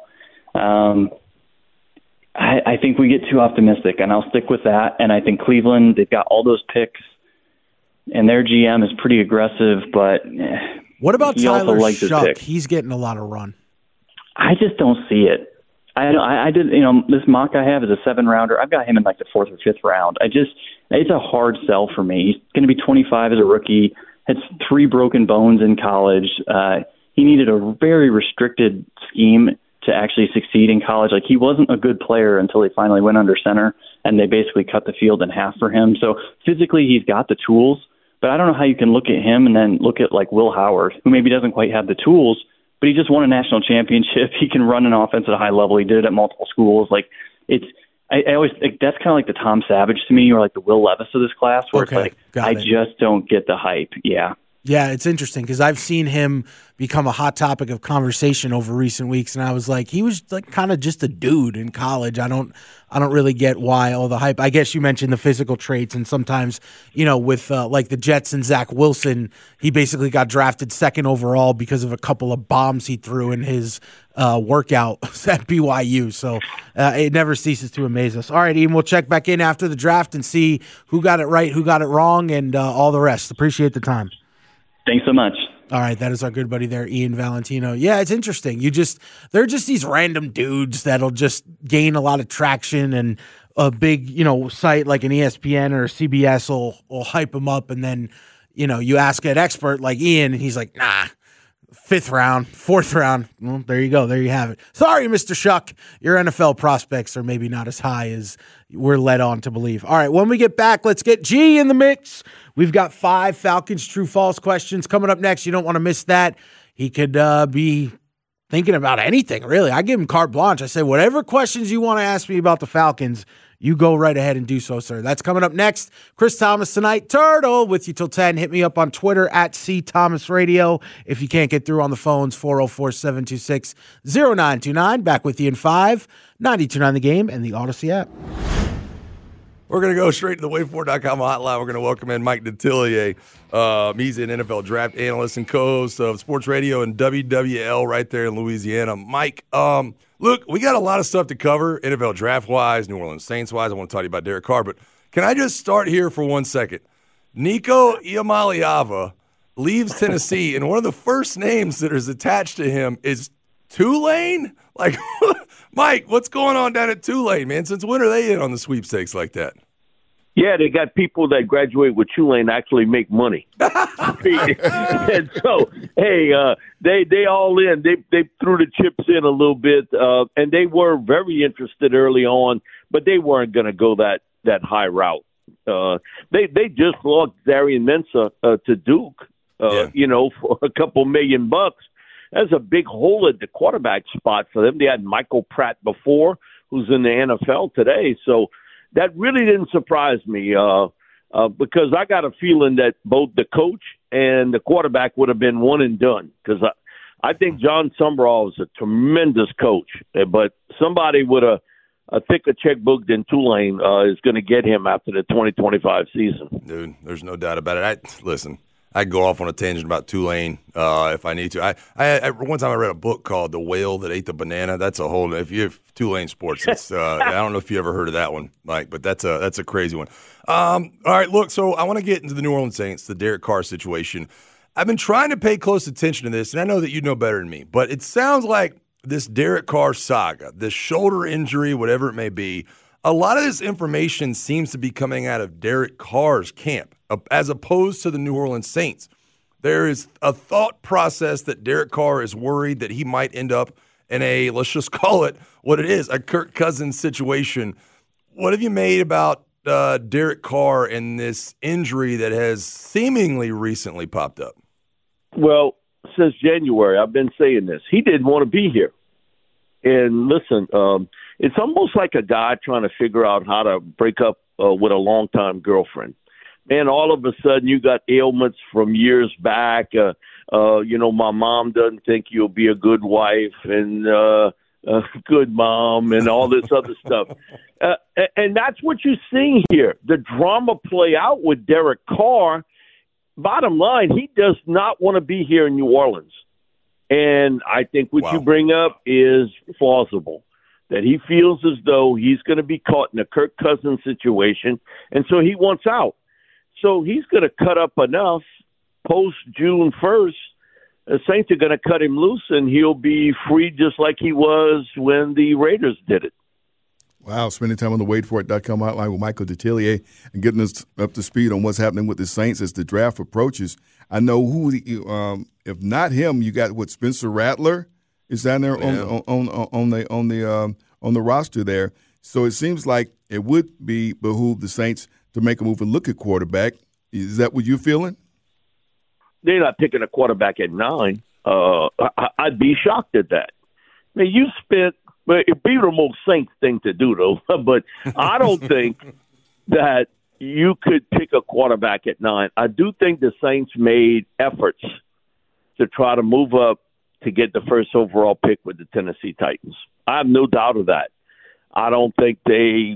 I think we get too optimistic, and I'll stick with that. And I think Cleveland, they've got all those picks, and their GM is pretty aggressive, but what about Tyler Shuck? He's getting a lot of run. I just don't see it. I did, this mock I have is a 7-rounder. I've got him in the 4th or 5th round. It's a hard sell for me. He's going to be 25 as a rookie, had 3 broken bones in college. He needed a very restricted scheme to actually succeed in college. He wasn't a good player until he finally went under center, and they basically cut the field in half for him. So physically he's got the tools, but I don't know how you can look at him and then look at Will Howard, who maybe doesn't quite have the tools, but he just won a national championship. He can run an offense at a high level. He did it at multiple schools. I always think that's kind of like the Tom Savage to me, or the Will Levis of this class, where I just don't get the hype. Yeah. Yeah, it's interesting because I've seen him become a hot topic of conversation over recent weeks, and I was he was kind of just a dude in college. I don't really get why all the hype. I guess you mentioned the physical traits, and sometimes with the Jets and Zach Wilson, he basically got drafted 2nd overall because of a couple of bombs he threw in his workout at BYU. So it never ceases to amaze us. All right, Ian, we'll check back in after the draft and see who got it right, who got it wrong, and all the rest. Appreciate the time. Thanks so much. All right, that is our good buddy there, Ian Valentino. Yeah, it's interesting. They're just these random dudes that'll just gain a lot of traction, and a big, site like an ESPN or CBS will hype them up, and then, you ask an expert like Ian, and he's like, nah, 5th round, 4th round. Well, there you go. There you have it. Sorry, Mr. Shuck. Your NFL prospects are maybe not as high as we're led on to believe. All right, when we get back, let's get G in the mix. We've got 5 Falcons true-false questions coming up next. You don't want to miss that. He could be thinking about anything, really. I give him carte blanche. I say, whatever questions you want to ask me about the Falcons, you go right ahead and do so, sir. That's coming up next. Chris Thomas tonight. Turtle with you till 10. Hit me up on Twitter at @CThomasRadio. If you can't get through on the phones, 404-726-0929. Back with you in 5, 92.9 The Game and the Odyssey app. We're going to go straight to the WadeFord.com hotline. We're going to welcome in Mike Detillier. He's an NFL draft analyst and co-host of Sports Radio and WWL right there in Louisiana. Mike, look, we got a lot of stuff to cover, NFL draft-wise, New Orleans Saints-wise. I want to talk to you about Derek Carr, but can I just start here for 1 second? Nico Iamaleava leaves Tennessee, and one of the first names that is attached to him is Tulane? Like, Mike, what's going on down at Tulane, man? Since when are they in on the sweepstakes like that? Yeah, they got people that graduate with Tulane actually make money. And so, hey, they all in. They threw the chips in a little bit, and they were very interested early on, but they weren't going to go that high route. They just lost Darian Mensah to Duke, for a couple $1 million. That's a big hole at the quarterback spot for them. They had Michael Pratt before, who's in the NFL today. So that really didn't surprise me because I got a feeling that both the coach and the quarterback would have been one and done because I think John Summerall is a tremendous coach, but somebody with a thicker checkbook than Tulane is going to get him after the 2025 season. Dude, there's no doubt about it. Listen, I go off on a tangent about Tulane if I need to. I one time I read a book called The Whale That Ate the Banana. That's a whole. If you have Tulane sports, it's, I don't know if you ever heard of that one, Mike, but that's a crazy one. All right, look. So I want to get into the New Orleans Saints, the Derek Carr situation. I've been trying to pay close attention to this, and I know that you know better than me, but it sounds like this Derek Carr saga, this shoulder injury, whatever it may be, a lot of this information seems to be coming out of Derek Carr's camp, as opposed to the New Orleans Saints. There is a thought process that Derek Carr is worried that he might end up in a, let's just call it what it is, a Kirk Cousins situation. What have you made about Derek Carr and this injury that has seemingly recently popped up? Well, since January, I've been saying this. He didn't want to be here. And listen, it's almost like a guy trying to figure out how to break up with a longtime girlfriend. Man, all of a sudden you got ailments from years back. My mom doesn't think you'll be a good wife and a good mom and all this other stuff. And that's what you're seeing here. The drama play out with Derek Carr. Bottom line, he does not want to be here in New Orleans. And I think what you bring up is plausible, that he feels as though he's going to be caught in a Kirk Cousins situation, and so he wants out. So he's going to cut up enough post-June 1st. The Saints are going to cut him loose, and he'll be free just like he was when the Raiders did it. Wow, spending time on the WadeFord.com hotline with Michael Detillier and getting us up to speed on what's happening with the Saints as the draft approaches. I know who, if not him, you got Spencer Rattler is down there on the roster there. So it seems like it would behoove the Saints to make a move and look at quarterback. Is that what you're feeling? They're not picking a quarterback at 9. I'd be shocked at that. I mean, you spent. But it'd be the most Saints thing to do, though. But I don't think that you could pick a quarterback at 9. I do think the Saints made efforts to try to move up to get the first overall pick with the Tennessee Titans. I have no doubt of that. I don't think they,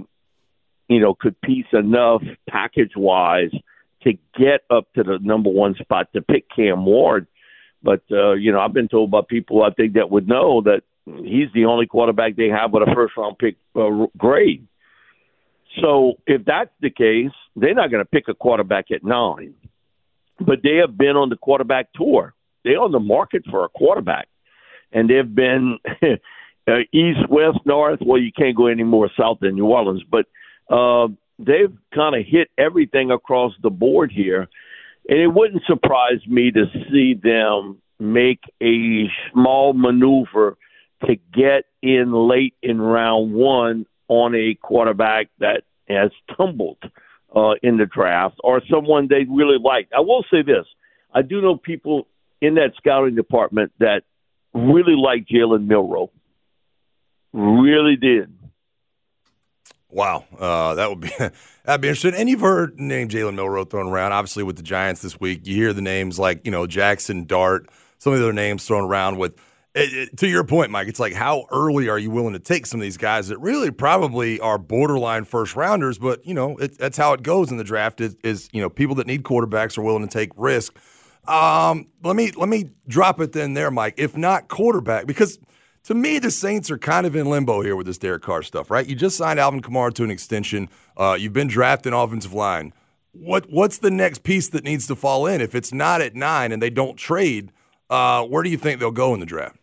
could piece enough package-wise to get up to the number 1 spot to pick Cam Ward. But, I've been told by people I think that would know that he's the only quarterback they have with a first-round pick grade. So if that's the case, they're not going to pick a quarterback at 9. But they have been on the quarterback tour. They're on the market for a quarterback. And they've been east, west, north. Well, you can't go any more south than New Orleans. But they've kind of hit everything across the board here. And it wouldn't surprise me to see them make a small maneuver to get in late in round one on a quarterback that has tumbled in the draft or someone they really like. I will say this. I do know people in that scouting department that really like Jalen Milroe. Really did. Wow, that'd be interesting. And you've heard the name Jalen Milroe thrown around, obviously with the Giants this week. You hear the names like Jackson Dart, some of the other names thrown around with. To your point, Mike, it's like how early are you willing to take some of these guys that really probably are borderline first rounders, but that's how it goes in the draft. Is people that need quarterbacks are willing to take risk. Let me drop it then there, Mike. If not quarterback, because to me the Saints are kind of in limbo here with this Derek Carr stuff, right? You just signed Alvin Kamara to an extension. You've been drafting offensive line. What's the next piece that needs to fall in? If it's not at 9 and they don't trade, where do you think they'll go in the draft?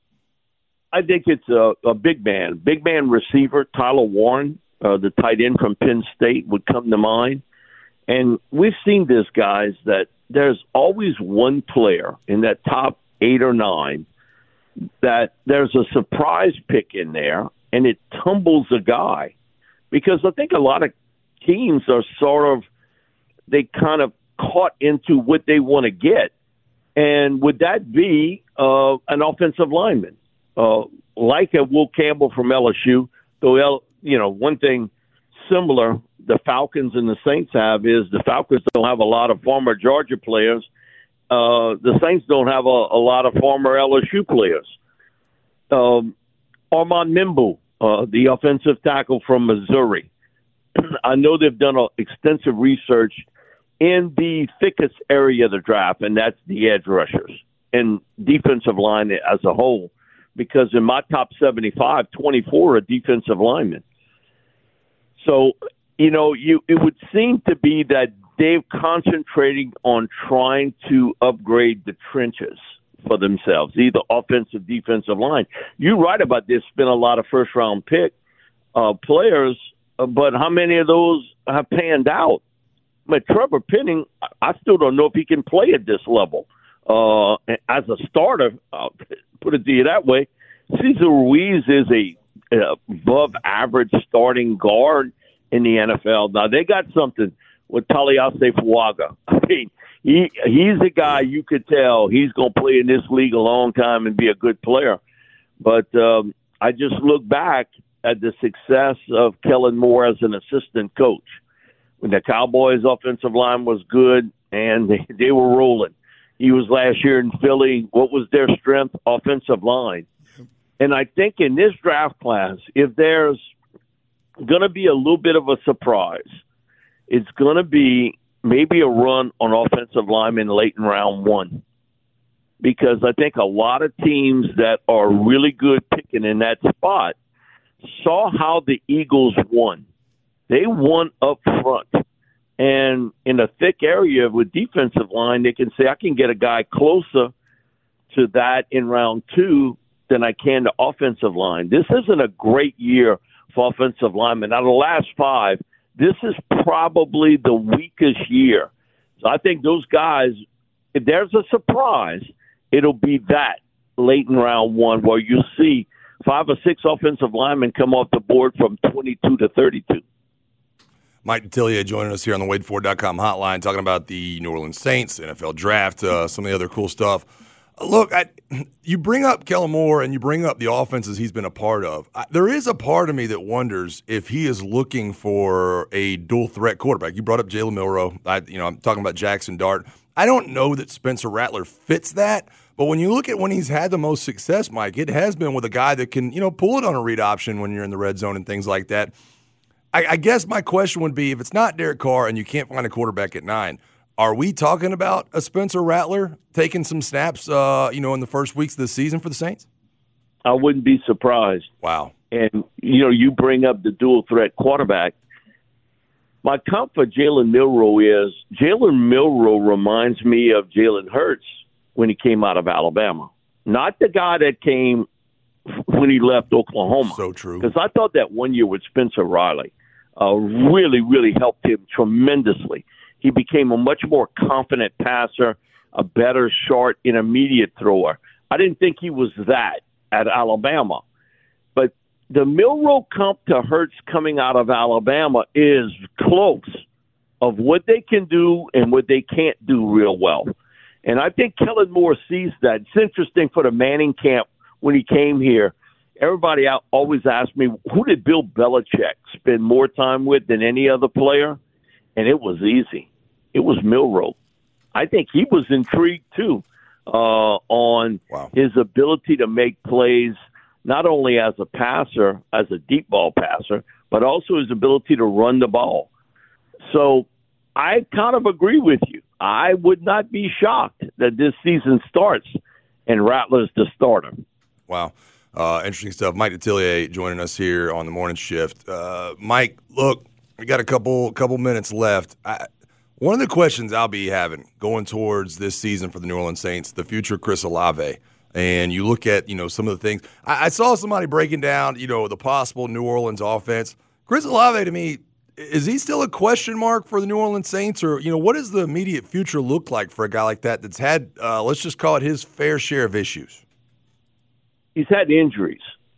I think it's a big man receiver. Tyler Warren, the tight end from Penn State, would come to mind. And we've seen this, guys, that there's always one player in that top 8 or 9 that there's a surprise pick in there, and it tumbles a guy. Because I think a lot of teams are they kind of caught into what they want to get. And would that be an offensive lineman? Like a Will Campbell from LSU, though, one thing similar the Falcons and the Saints have is the Falcons don't have a lot of former Georgia players. The Saints don't have a lot of former LSU players. Armand Mimbu, the offensive tackle from Missouri. I know they've done extensive research in the thickest area of the draft, and that's the edge rushers and defensive line as a whole. Because in my top 75, 24 are defensive linemen. So, it would seem to be that they're concentrating on trying to upgrade the trenches for themselves, either offensive, defensive line. You're right about this. Spent a lot of first-round pick players, but how many of those have panned out? Trevor Penning, I still don't know if he can play at this level. As a starter, I'll put it to you that way. Cesar Ruiz is a above-average starting guard in the NFL. Now, they got something with Taliase Fuaga. I mean, he's a guy you could tell he's going to play in this league a long time and be a good player. But I just look back at the success of Kellen Moore as an assistant coach. When the Cowboys' offensive line was good and they were rolling. He was last year in Philly. What was their strength? Offensive line. And I think in this draft class, if there's going to be a little bit of a surprise, it's going to be maybe a run on offensive linemen late in round 1. Because I think a lot of teams that are really good picking in that spot saw how the Eagles won. They won up front. And in a thick area with defensive line, they can say, I can get a guy closer to that in round 2 than I can to offensive line. This isn't a great year for offensive linemen. Out of the last 5, this is probably the weakest year. So I think those guys, if there's a surprise, it'll be that late in round 1 where you see 5 or 6 offensive linemen come off the board from 22 to 32. Mike Detillier joining us here on the WadeFord.com hotline, talking about the New Orleans Saints, NFL draft, some of the other cool stuff. Look, you bring up Kellen Moore and you bring up the offenses he's been a part of. There is a part of me that wonders if he is looking for a dual-threat quarterback. You brought up Jalen Milroe. I'm talking about Jackson Dart. I don't know that Spencer Rattler fits that, but when you look at when he's had the most success, Mike, it has been with a guy that can, pull it on a read option when you're in the red zone and things like that. I guess my question would be, if it's not Derek Carr and you can't find a quarterback at 9, are we talking about a Spencer Rattler taking some snaps, in the first weeks of the season for the Saints? I wouldn't be surprised. Wow. And, you bring up the dual-threat quarterback. My comp for Jalen Milroe is Jalen Milroe reminds me of Jalen Hurts when he came out of Alabama. Not the guy that came when he left Oklahoma. So true. Because I thought that 1 year with Spencer Riley really, really helped him tremendously. He became a much more confident passer. a better short intermediate thrower. I didn't think he was that at Alabama. But the Milroe comp to Hurts coming out of Alabama is close of what they can do and what they can't do real well. And I think Kellen Moore sees that. It's interesting for the Manning camp when he came here. Everybody always asked me, who did Bill Belichick spend more time with than any other player? And it was easy. It was Milroe. I think he was intrigued, too, on his ability to make plays, not only as a passer, as a deep ball passer, but also his ability to run the ball. So I kind of agree with you. I would not be shocked that this season starts and Rattler's the starter. Wow. Interesting stuff. Mike Detillier joining us here on the morning shift. Mike, look, we got a couple minutes left. One of the questions I'll be having going towards this season for the New Orleans Saints, the future Chris Olave, and you look at, some of the things. I saw somebody breaking down, the possible New Orleans offense. Chris Olave, to me, is he still a question mark for the New Orleans Saints? Or, what does the immediate future look like for a guy like that that's had, let's just call it his fair share of issues? He's had injuries.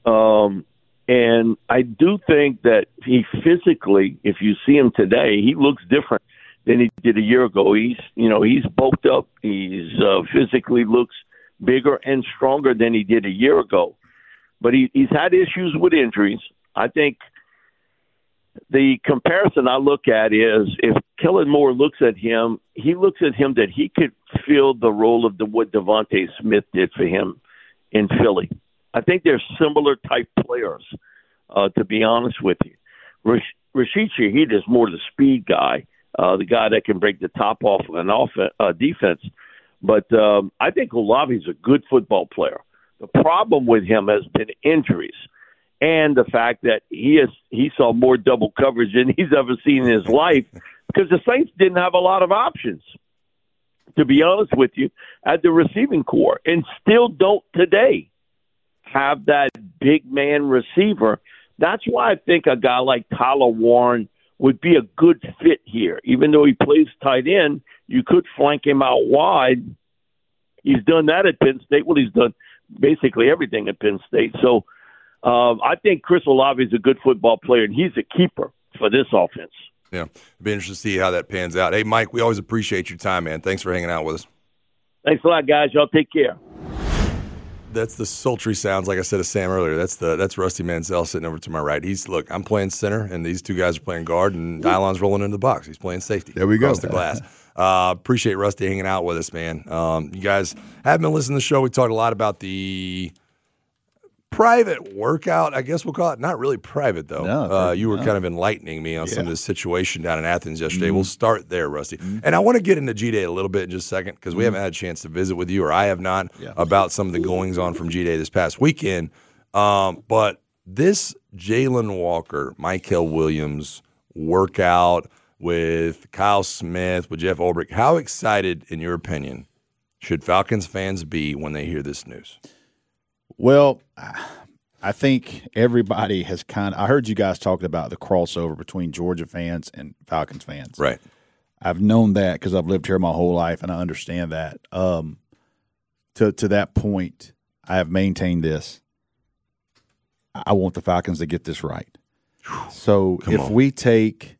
And I do think that he physically, if you see him today, he looks different than he did a year ago. He's bulked up. He's physically looks bigger and stronger than he did a year ago. But he's had issues with injuries. I think the comparison I look at is if Kellen Moore looks at him, he looks at him that he could fill the role of what Devontae Smith did for him in Philly. I think they're similar type players, to be honest with you. Rashid Shaheed is more the speed guy, the guy that can break the top off of an defense. But I think Olave's a good football player. The problem with him has been injuries and the fact that he saw more double coverage than he's ever seen in his life because the Saints didn't have a lot of options, to be honest with you, at the receiving core, and still don't today have that big man receiver. That's why I think a guy like Tyler Warren would be a good fit here. Even though he plays tight end, you could flank him out wide. He's done that at Penn State. Well, he's done basically everything at Penn State. So I think Chris Olave is a good football player, and he's a keeper for this offense. Yeah, it'll be interesting to see how that pans out. Hey, Mike, we always appreciate your time, man. Thanks for hanging out with us. Thanks a lot, guys. Y'all take care. That's the sultry sounds, like I said to Sam earlier. That's Rusty Mansell sitting over to my right. I'm playing center, and these two guys are playing guard, and Dylon's rolling into the box. He's playing safety. There we go. Across the glass. Appreciate Rusty hanging out with us, man. You guys have been listening to the show. We talked a lot about the private workout, I guess we'll call it. Not really private, though. No, you were kind of enlightening me on some of this situation down in Athens yesterday. We'll start there, Rusty. And I want to get into G-Day a little bit in just a second because we haven't had a chance to visit with you, or I have not, about some of the goings-on from G-Day this past weekend. But this Jalen Walker, Mykel Williams workout with Kyle Smith, with Jeff Ulbrich, how excited, in your opinion, should Falcons fans be when they hear this news? Well, I think everybody has I heard you guys talking about the crossover between Georgia fans and Falcons fans. Right. I've known that because I've lived here my whole life, and I understand that. To that point, I have maintained this. I want the Falcons to get this right. So if we take,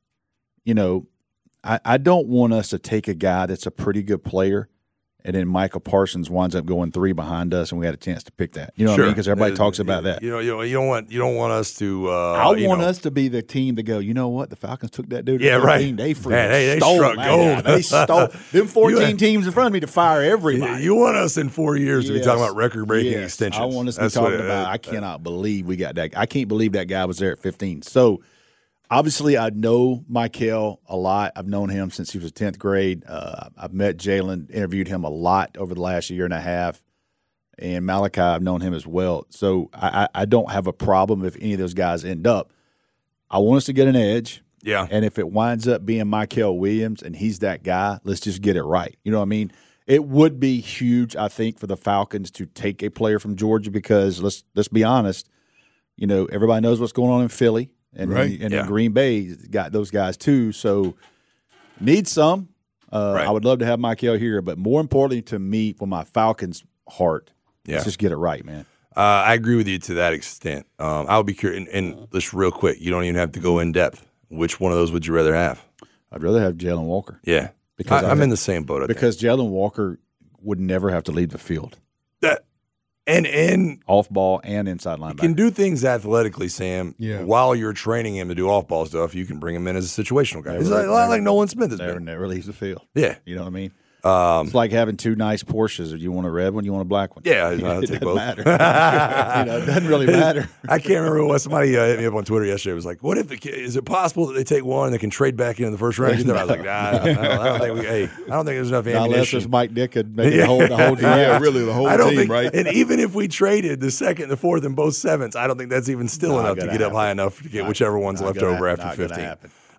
I don't want us to take a guy that's a pretty good player and then Michael Parsons winds up going 3 behind us, and we had a chance to pick that. You know what I mean? Because everybody talks about that. You don't want us to. I want us to be the team to go. You know what? The Falcons took that dude. Yeah, right. They stole struck gold. They stole them 14 teams in front of me to fire everybody. You want us in 4 years to be talking about record-breaking extensions? I want us to be talking about. I cannot believe we got that. I can't believe that guy was there at 15. So. Obviously, I know Mykel a lot. I've known him since he was 10th grade. I've met Jalen, interviewed him a lot over the last year and a half. And Malachi, I've known him as well. So I don't have a problem if any of those guys end up. I want us to get an edge. Yeah. And if it winds up being Mykel Williams and he's that guy, let's just get it right. You know what I mean? It would be huge, I think, for the Falcons to take a player from Georgia because let's be honest, everybody knows what's going on in Philly. And then Green Bay got those guys too. So need some. I would love to have Michael here, but more importantly to me, for my Falcons' heart, let's just get it right, man. I agree with you to that extent. I would be curious, and just real quick, you don't even have to go in depth. Which one of those would you rather have? I'd rather have Jalen Walker. Yeah, because I'm in the same boat. Because Jalen Walker would never have to leave the field. And off ball and inside linebacker. You can do things athletically, Sam. Yeah. While you're training him to do off ball stuff, you can bring him in as a situational guy. He's like Nolan Smith has been. Never leaves the field. Yeah. You know what I mean? It's like having two nice Porsches. Do you want a red one? You want a black one? Yeah, it doesn't matter. It doesn't really matter. I can't remember what somebody hit me up on Twitter yesterday. It was like, "What if is it possible that they take one and they can trade back into the first round?" I was like, "Nah, I don't think there's enough ammunition." Unless there's Mike Dick could make the whole team. Yeah, really, the whole team, right? And even if we traded the second, the fourth, and both sevenths, I don't think that's even still enough to get up high enough to get whichever one's left over after 15.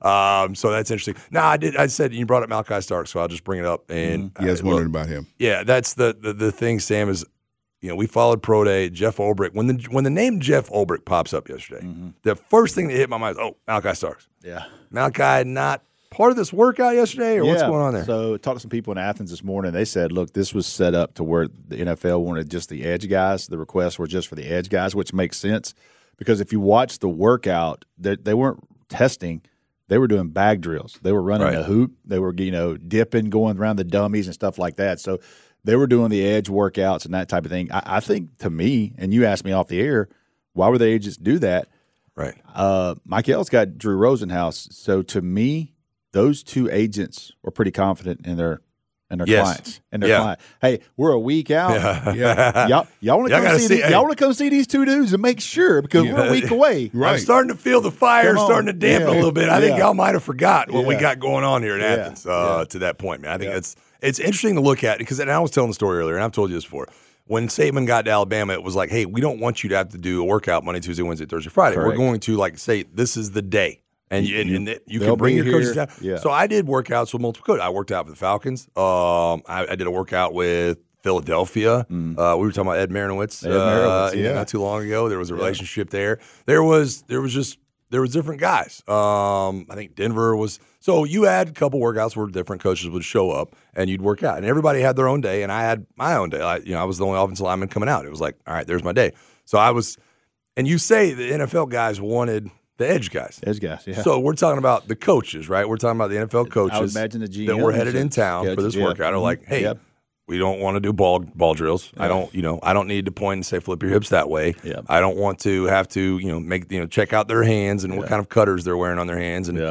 So that's interesting. No, I said you brought up Malaki Starks, so I'll just bring it up. And I was wondering about him. Yeah, that's the thing, Sam, is we followed Pro Day. Jeff Ulbrich. When the name Jeff Ulbrich pops up yesterday, the first thing that hit my mind is, Malaki Starks. Yeah. Malaki not part of this workout yesterday, or what's going on there? So I talked to some people in Athens this morning. They said, look, this was set up to where the NFL wanted just the edge guys. The requests were just for the edge guys, which makes sense because if you watch the workout, they weren't testing. They were doing bag drills. They were running a hoop. They were, dipping, going around the dummies and stuff like that. So they were doing the edge workouts and that type of thing. I think, to me, and you asked me off the air, why would the agents do that? Right. Michael's got Drew Rosenhaus. So to me, those two agents were pretty confident in their clients and their client. Hey, we're a week out. Y'all want to come see these two dudes and make sure because we're a week away. Right. I'm starting to feel the fire starting to dampen a little bit. I think y'all might have forgot what we got going on here in Athens to that point, man. I think it's interesting to look at because, and I was telling the story earlier, and I've told you this before. When Saban got to Alabama, it was like, hey, we don't want you to have to do a workout Monday, Tuesday, Wednesday, Thursday, Friday. Correct. We're going to say this is the day. And you can bring your coaches down. Yeah. So I did workouts with multiple coaches. I worked out for the Falcons. I did a workout with Philadelphia. We were talking about Ed Marinowitz, not too long ago. There was a relationship there. There was different guys. I think Denver was. So you had a couple workouts where different coaches would show up and you'd work out. And everybody had their own day, and I had my own day. I was the only offensive lineman coming out. It was like, all right, there's my day. So I was, and you say the NFL guys wanted the edge guys. Yeah. So we're talking about the coaches, right? We're talking about the NFL coaches I would imagine the GM that were headed in town for this workout are like, hey, we don't want to do ball drills. I don't need to point and say flip your hips that way. I don't want to have to, make check out their hands and what kind of cutters they're wearing on their hands. And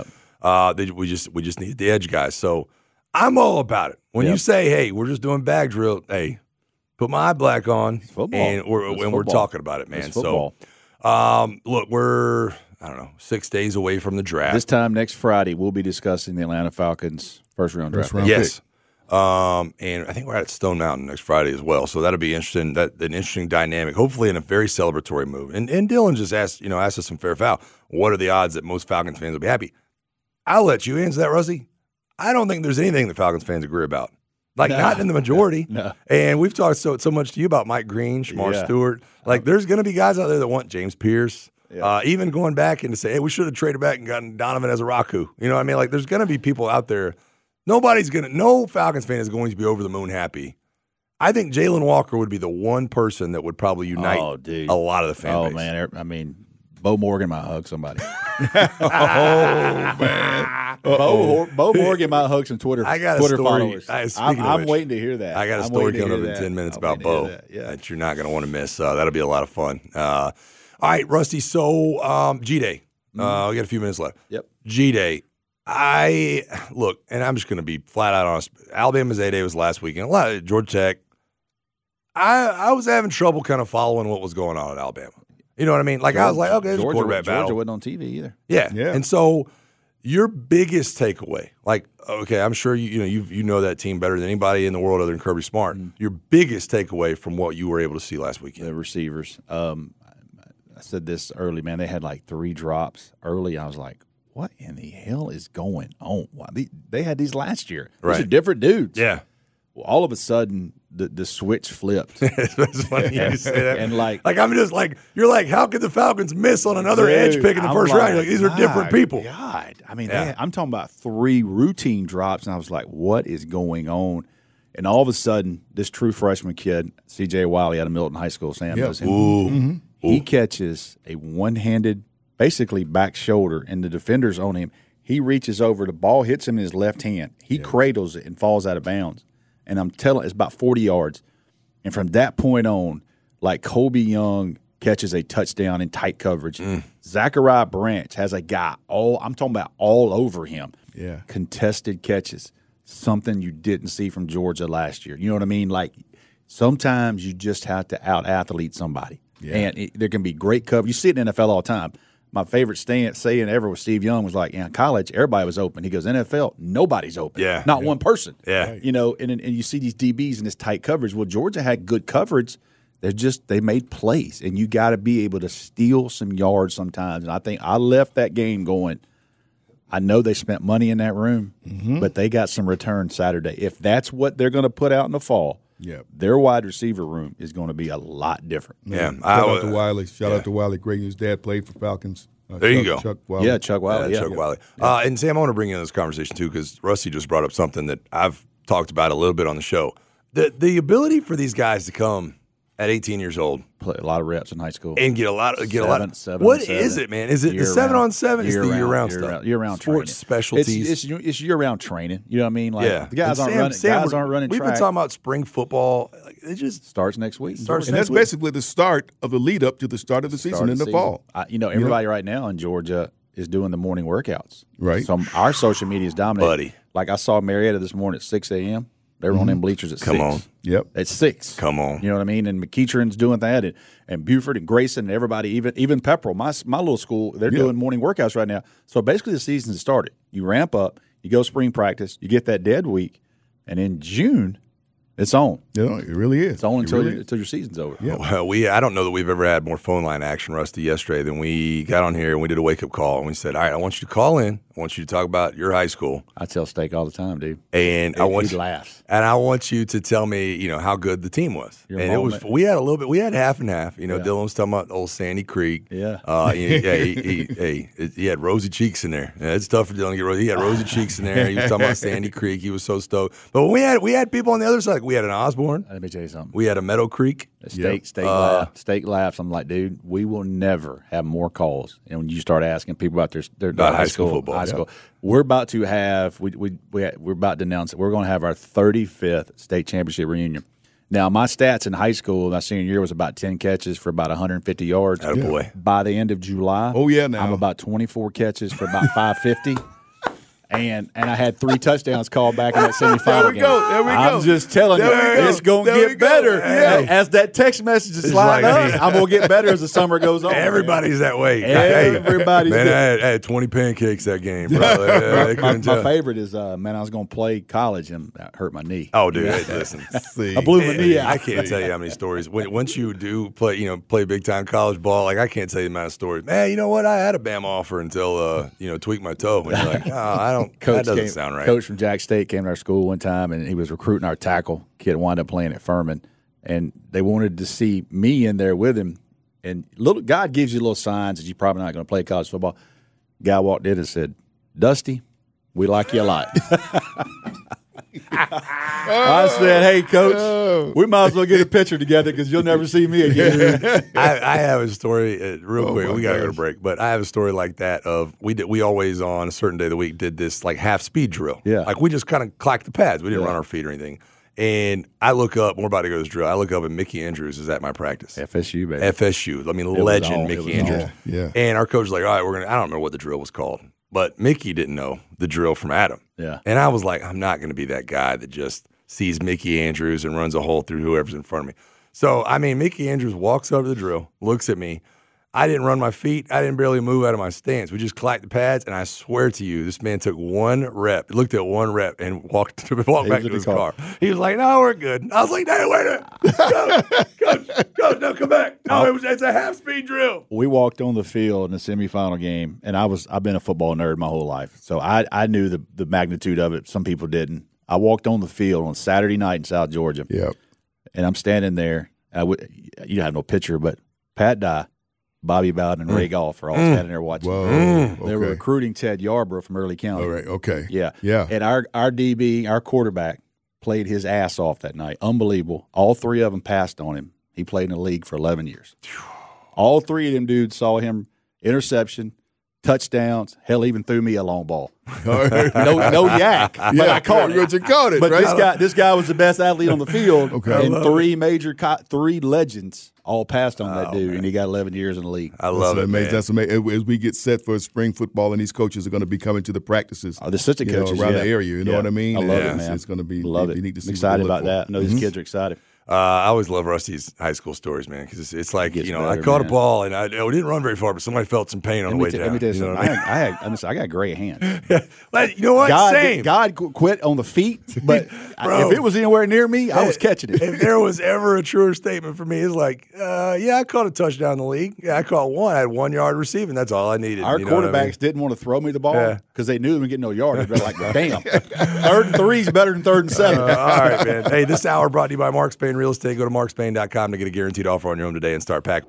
we just need the edge guys. So I'm all about it. When you say, hey, we're just doing bag drill, hey, put my eye black on and we're talking about it, man. So look, we're 6 days away from the draft. This time next Friday, we'll be discussing the Atlanta Falcons first round draft. Yes. And I think we're at Stone Mountain next Friday as well. So that'll be interesting. An interesting dynamic, hopefully in a very celebratory move. And Dylan just asked us some fair foul. What are the odds that most Falcons fans will be happy? I'll let you answer that, Rusty. I don't think there's anything that Falcons fans agree about. Not in the majority. No. And we've talked so much to you about Mike Green, Shamar Stewart. There's going to be guys out there that want James Pierce. Even going back and to say, hey, we should have traded back and gotten Donovan Ezeraku. You know what I mean? There's going to be people out there. No Falcons fan is going to be over the moon happy. I think Jalen Walker would be the one person that would probably unite a lot of the fan base. Oh, man. I mean, Bo Morgan might hug somebody. Man. Bo Morgan might hug some Twitter followers. I'm waiting to hear that. I got a story coming up in 10 minutes about Bo that you're not going to want to miss. That'll be a lot of fun. All right, Rusty. So G-Day. We got a few minutes left. Yep. G-Day. Look, and I'm just going to be flat out honest. Alabama's A-Day was last weekend. A lot of Georgia Tech. I was having trouble kind of following what was going on at Alabama. You know what I mean? I was like, okay, there's a quarterback battle. Georgia wasn't on TV either. Yeah. And so your biggest takeaway, okay, I'm sure you know that team better than anybody in the world other than Kirby Smart. Your biggest takeaway from what you were able to see last weekend? The receivers. I said this early, man. They had 3 drops early. I was like, what in the hell is going on? They had these last year. These are different dudes. Yeah. Well, all of a sudden, the switch flipped. It's funny you say that. And I'm just like, you're like, how could the Falcons miss on another edge pick in the first round? You're like, these are different people. God, I mean, I'm talking about 3 routine drops, and I was like, what is going on? And all of a sudden, this true freshman kid, C.J. Wiley out of Milton High School, Sam knows him. He catches a one-handed, basically back shoulder, and the defender's on him. He reaches over, the ball hits him in his left hand. He cradles it and falls out of bounds. And I'm telling, it's about 40 yards. And from that point on, like Kobe Young catches a touchdown in tight coverage. Zachariah Branch has a guy I'm talking about all over him. Yeah. Contested catches. Something you didn't see from Georgia last year. You know what I mean? Like sometimes you just have to out-athlete somebody. Yeah. And there can be great coverage. You see it in the NFL all the time. My favorite saying ever with Steve Young was like, in college, everybody was open. He goes, NFL, nobody's open. Yeah. Not one person. Yeah. You know, and you see these DBs in this tight coverage. Well, Georgia had good coverage. They made plays, and you got to be able to steal some yards sometimes. And I think I left that game going, I know they spent money in that room, but they got some return Saturday. If that's what they're going to put out in the fall, their wide receiver room is going to be a lot different. Yeah. Shout out to Wiley. Shout out to Wiley. Great. His dad played for Falcons. There you go. Chuck Wiley. Yeah, Chuck Wiley. Chuck Wiley. And Sam, I want to bring in this conversation too because Rusty just brought up something that I've talked about a little bit on the show. The ability for these guys to come at 18 years old, play a lot of reps in high school, and get a lot. Seven What is it, man? Is it the 7-on-7? Is the year-round stuff? Year-round sports specialties. It's year-round training. You know what I mean? Like the guys aren't running. We've been talking about spring football. It just starts next week. That's basically the start of the lead up to the start of the season in the fall. Everybody right now in Georgia is doing the morning workouts. Right. So our social media is dominating. Buddy. Like I saw Marietta this morning at 6 a.m. They were on them bleachers at 6. Come on. Yep. At 6. Come on. You know what I mean? And McEachern's doing that, and Buford and Grayson and everybody, even Pepperell, my little school, they're doing morning workouts right now. So basically the season's started. You ramp up, you go spring practice, you get that dead week, and in June, it's on. Yeah, it really is. It's on until your season's over. Yeah. Well, I don't know that we've ever had more phone line action, Rusty, yesterday than we got on here and we did a wake-up call. And we said, all right, I want you to call in. I want you to talk about your high school. I tell Steak all the time, dude. And he laughs. And I want you to tell me, how good the team was. We had a little bit. We had half and half. Dylan was talking about old Sandy Creek. Yeah. He had rosy cheeks in there. Yeah, it's tough for Dylan to get rosy. He had rosy cheeks in there. He was talking about Sandy Creek. He was so stoked. But when we had people on the other side. We had an Osborne. Let me tell you something. We had a Meadow Creek. Steak laughs. I'm like, dude, we will never have more calls. And when you start asking people about their high school football, we're about to have we're about to announce it. We're going to have our 35th state championship reunion. Now, my stats in high school, my senior year, was about 10 catches for about 150 yards. Attaboy. By the end of July, I'm about 24 catches for about 550. And I had 3 touchdowns called back in that semifinal game. There we go. I'm just telling you, it's going to get better. Yeah. As that text message is sliding up, I'm going to get better as the summer goes on. Everybody's that way. Everybody's man, I had 20 pancakes that game, bro. My favorite is, I was going to play college and I hurt my knee. Oh, dude, listen. I blew my knee out. I can't tell you how many stories. Once you do play big-time college ball, I can't tell you the amount of stories. Man, you know what? I had a Bama offer until, tweaked my toe. And you're like, that doesn't sound right. Coach from Jack State came to our school one time, and he was recruiting our tackle. Kid wound up playing at Furman, and they wanted to see me in there with him. And God gives you little signs that you're probably not going to play college football. Guy walked in and said, "Dusty, we like you a lot." I said, "Hey, Coach, we might as well get a picture together because you'll never see me again." I have a story real quick. We got to go to break, but I have a story like that of we always on a certain day of the week did this like half speed drill. Yeah, like we just kind of clacked the pads. We didn't run our feet or anything. And I look up. We're about to go to this drill. I look up, and Mickey Andrews is at my practice. FSU, baby. FSU. I mean, legend Mickey Andrews. Yeah. And our coach was like, "All right, we're gonna." I don't remember what the drill was called, but Mickey didn't know the drill from Adam. Yeah. And I was like, I'm not going to be that guy that just sees Mickey Andrews and runs a hole through whoever's in front of me. So, Mickey Andrews walks over to the drill, looks at me. I didn't run my feet. I didn't barely move out of my stance. We just clacked the pads, and I swear to you, this man took 1 rep, looked at 1 rep, and walked back to his car. He was like, "No, we're good." I was like, "No, wait a minute. Coach, no, come back. No, it's a half-speed drill." We walked on the field in the semifinal game, and I've been a football nerd my whole life, so I knew the magnitude of it. Some people didn't. I walked on the field on Saturday night in South Georgia. Yep. And I'm standing there. You have no picture, but Pat Dye, Bobby Bowden, and Ray Goff are all standing there watching. Whoa. They were recruiting Ted Yarbrough from Early County. All right. Okay. Yeah. Yeah. And our DB, our quarterback, played his ass off that night. Unbelievable. All three of them passed on him. He played in the league for 11 years. All three of them dudes saw him interception, touchdowns. Hell, even threw me a long ball. no yak, but I caught it. You caught it, but right? this guy was the best athlete on the field, Okay. and three legends all passed on that dude, and he got 11 years in the league. I love it, amazing. man. That's amazing. As we get set for spring football, and these coaches are going to be coming to the practices, the assistant coaches around yeah. the area. You know Yeah. what I mean? I love And it, man. It's going to be love it. You need to see I'm excited what to look about that. for. I know these kids are excited. I always love Rusty's high school stories, man, because it's like, Gets I better, caught man. a ball and I didn't run very far, but somebody felt some pain on the way down. Let me tell you know something. what I mean? I got great hands. You know what? Same. God quit on the feet, but Bro. if it was anywhere near me, I was catching it. If there was ever a truer statement for me, it's like, I caught a touchdown in the league. Yeah, I caught one. I had 1 yard receiving. That's all I needed. Our You know what I quarterbacks mean? didn't want to throw me the ball Yeah. because they knew they would get no yardage. They're like, damn, 3rd and 3 is better than 3rd and 7. All right, man. Hey, this hour brought to you by Mark Spain Real Estate. Go to markspain.com to get a guaranteed offer on your home today and start packing.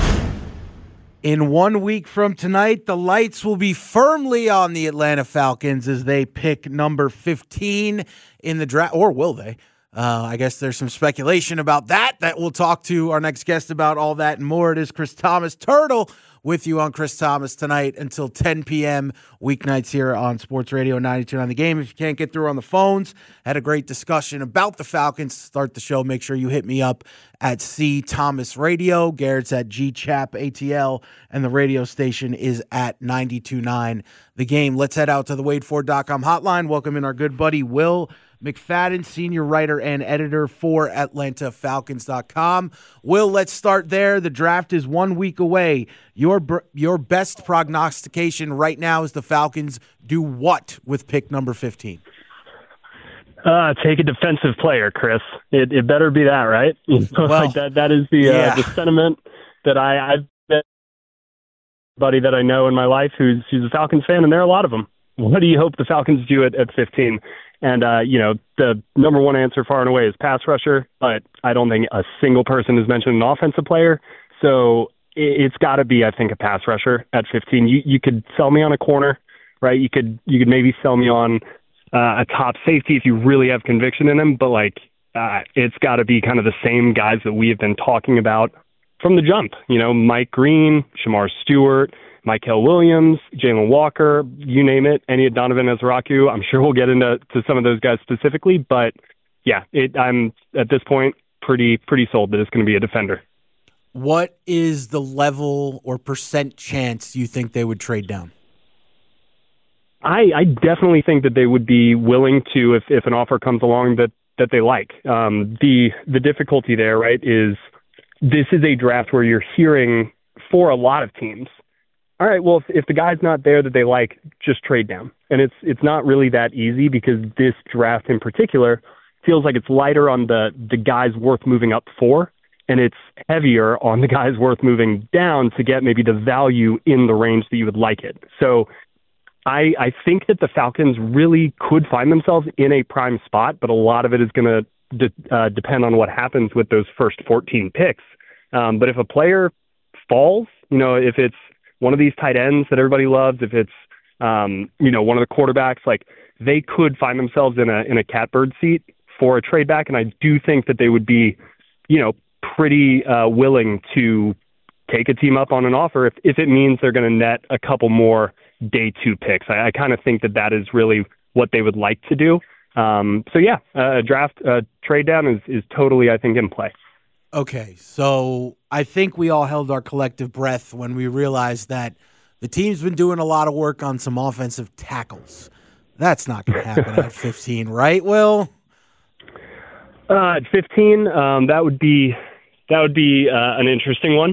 In 1 week from tonight, the lights will be firmly on the Atlanta Falcons as they pick number 15 in the draft, or will they? I guess there's some speculation about that we'll talk to our next guest about all that and more. It is Chris Thomas Turtle with you on Chris Thomas tonight until 10 p.m. weeknights here on Sports Radio 92.9 The Game. If you can't get through on the phones, had a great discussion about the Falcons. Start the show. Make sure you hit me up at C Thomas Radio. Garrett's at GChap ATL, and the radio station is at 92.9 The Game. Let's head out to the WadeFord.com hotline. Welcome in our good buddy Will McFadden, senior writer and editor for AtlantaFalcons.com. Will, let's start there. The draft is 1 week away. Your best prognostication right now is the Falcons do what with pick number 15? Take a defensive player, Chris. It better be that, right? Well, like that is the sentiment that I've been buddy that I know in my life who's a Falcons fan, and there are a lot of them. What do you hope the Falcons do at 15? And, the number one answer far and away is pass rusher, but I don't think a single person has mentioned an offensive player. So it's got to be, I think, a pass rusher at 15. You could sell me on a corner, right? You could maybe sell me on a top safety if you really have conviction in him, but it's got to be kind of the same guys that we have been talking about from the jump. Mike Green, Shamar Stewart, Mykel Williams, Jalen Walker, you name it, any Donovan Ezraku. I'm sure we'll get into some of those guys specifically, but yeah, I'm at this point pretty sold that it's going to be a defender. What is the level or percent chance you think they would trade down? I definitely think that they would be willing to if an offer comes along that they like. The difficulty there, right, is this is a draft where you're hearing for a lot of teams, all right, well, if the guy's not there that they like, just trade down. And it's not really that easy because this draft in particular feels like it's lighter on the guys worth moving up for, and it's heavier on the guys worth moving down to get maybe the value in the range that you would like it. So I think that the Falcons really could find themselves in a prime spot, but a lot of it is going to depend on what happens with those first 14 picks. But if a player falls, if it's one of these tight ends that everybody loves, if it's, one of the quarterbacks, like they could find themselves in a catbird seat for a trade back. And I do think that they would be, pretty willing to take a team up on an offer if it means they're going to net a couple more day 2 picks. I kind of think that is really what they would like to do. A trade down is totally, I think, in play. Okay, so I think we all held our collective breath when we realized that the team's been doing a lot of work on some offensive tackles. That's not going to happen at 15, right, Will? At 15, that would be an interesting one.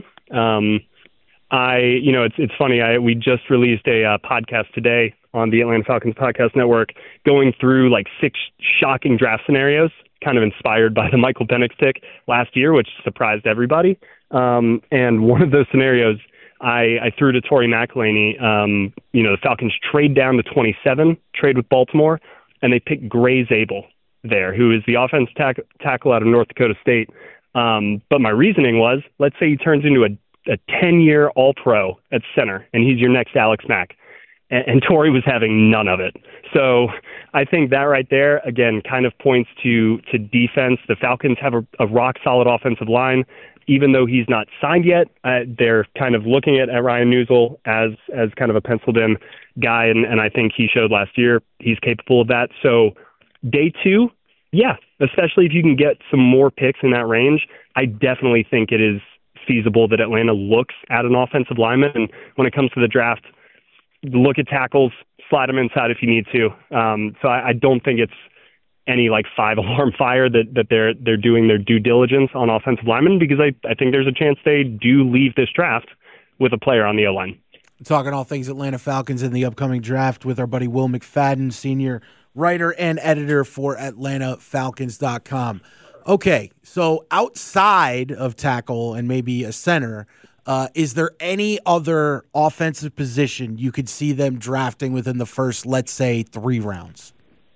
It's funny. We just released a podcast today on the Atlanta Falcons Podcast Network, going through 6 shocking draft scenarios, kind of inspired by the Michael Penix pick last year, which surprised everybody. And one of those scenarios, I threw to Torrey McElhaney. The Falcons trade down to 27, trade with Baltimore, and they picked Gray Zabel there, who is the offense tackle out of North Dakota State. But my reasoning was, let's say he turns into a 10-year All-Pro at center, and he's your next Alex Mack. And Torrey was having none of it. So I think that right there, again, kind of points to defense. The Falcons have a rock-solid offensive line. Even though he's not signed yet, they're kind of looking at Ryan Newsel as kind of a penciled-in guy, and I think he showed last year he's capable of that. So day 2, yeah, especially if you can get some more picks in that range, I definitely think it is feasible that Atlanta looks at an offensive lineman. And when it comes to the draft, look at tackles, slide them inside if you need to. So I don't think it's any like 5-alarm fire that they're doing their due diligence on offensive linemen, because I think there's a chance they do leave this draft with a player on the O-line. Talking all things Atlanta Falcons in the upcoming draft with our buddy Will McFadden, senior writer and editor for AtlantaFalcons.com. Okay, so outside of tackle and maybe a center, is there any other offensive position you could see them drafting within the first, let's say, 3 rounds?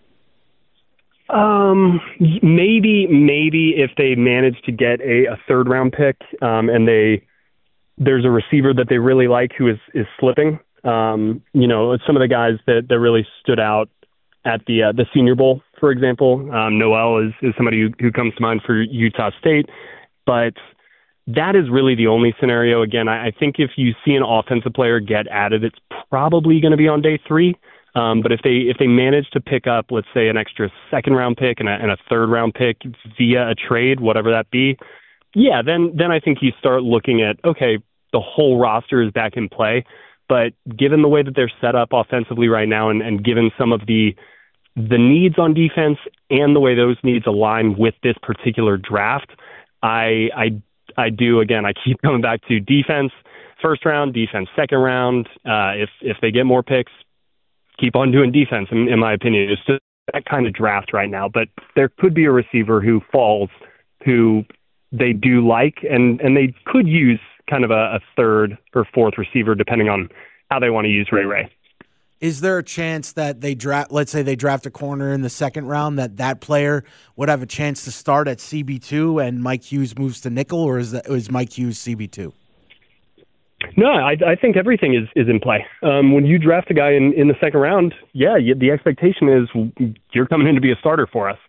Maybe if they manage to get a 3rd-round pick, and there's a receiver that they really like who is slipping. Some of the guys that really stood out at the Senior Bowl, for example. Noel is somebody who comes to mind for Utah State, but that is really the only scenario. Again, I think if you see an offensive player get added, it's probably going to be on day 3. But if they manage to pick up, let's say, an extra 2nd-round pick and a 3rd-round pick via a trade, whatever that be, yeah, then I think you start looking at, okay, the whole roster is back in play. But given the way that they're set up offensively right now, and given some of the needs on defense and the way those needs align with this particular draft, I do, again, I keep coming back to defense 1st round, defense 2nd round. If they get more picks, keep on doing defense, in my opinion. It's just that kind of draft right now. But there could be a receiver who falls who they do like, and they could use kind of a 3rd or 4th receiver, depending on how they want to use Ray. Is there a chance that they draft, let's say they draft a corner in the 2nd round, that player would have a chance to start at CB2 and Mike Hughes moves to nickel, or is Mike Hughes CB2? No, I think everything is in play. When you draft a guy in the 2nd round, yeah, the expectation is you're coming in to be a starter for us.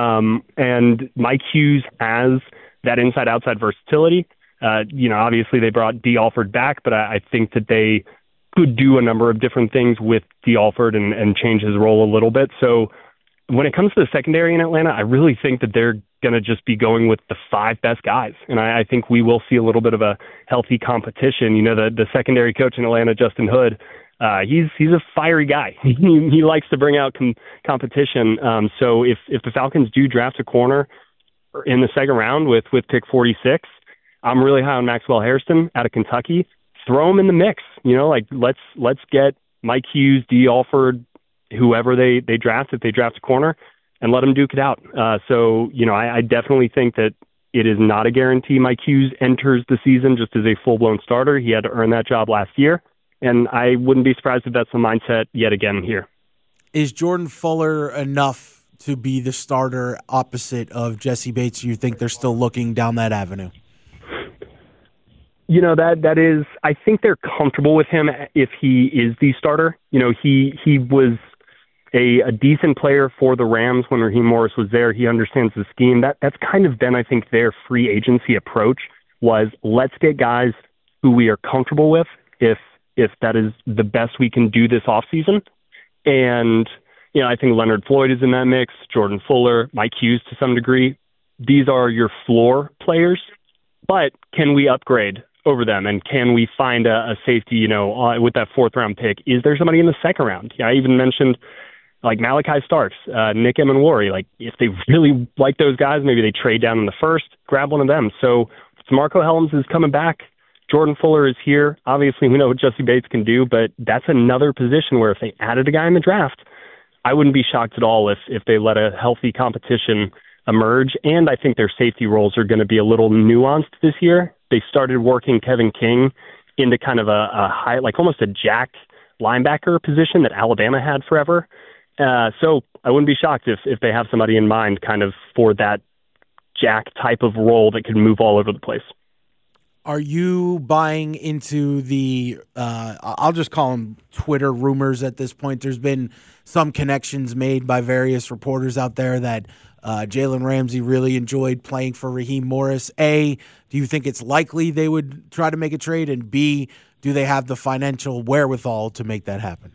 And Mike Hughes has that inside-outside versatility. Obviously they brought D. Alford back, but I think that they could do a number of different things with D. Alford and change his role a little bit. So when it comes to the secondary in Atlanta, I really think that they're going to just be going with the 5 best guys. And I think we will see a little bit of a healthy competition. The secondary coach in Atlanta, Justin Hood, he's a fiery guy. He likes to bring out competition. So if the Falcons do draft a corner in the 2nd round with pick 46, I'm really high on Maxwell Hairston out of Kentucky. Throw him in the mix. Let's get Mike Hughes, D. Alford, whoever they draft, if they draft a corner, and let them duke it out. I definitely think that it is not a guarantee Mike Hughes enters the season just as a full-blown starter. He had to earn that job last year, and I wouldn't be surprised if that's the mindset yet again here. Is Jordan Fuller enough to be the starter opposite of Jesse Bates? You think they're still looking down that avenue? That is, I think they're comfortable with him if he is the starter. He was a decent player for the Rams when Raheem Morris was there. He understands the scheme. That's kind of been, I think, their free agency approach was, let's get guys who we are comfortable with if that is the best we can do this offseason. And, I think Leonard Floyd is in that mix, Jordan Fuller, Mike Hughes to some degree. These are your floor players, but can we upgrade over them, and can we find a safety, with that 4th-round pick? Is there somebody in the 2nd round? I even mentioned like Malachi Starks, Nick Emanwari. If they really like those guys, maybe they trade down in the 1st, grab one of them. So Marco Helms is coming back. Jordan Fuller is here. Obviously, we know what Jesse Bates can do, but that's another position where if they added a guy in the draft, I wouldn't be shocked at all if they let a healthy competition emerge. And I think their safety roles are going to be a little nuanced this year. They started working Kevin King into kind of a high, like almost a jack linebacker position that Alabama had forever. So I wouldn't be shocked if they have somebody in mind kind of for that Jack type of role that could move all over the place. Are you buying into the, I'll just call them Twitter rumors at this point? There's been some connections made by various reporters out there that Jalen Ramsey really enjoyed playing for Raheem Morris. A, do you think it's likely they would try to make a trade? And B, do they have the financial wherewithal to make that happen?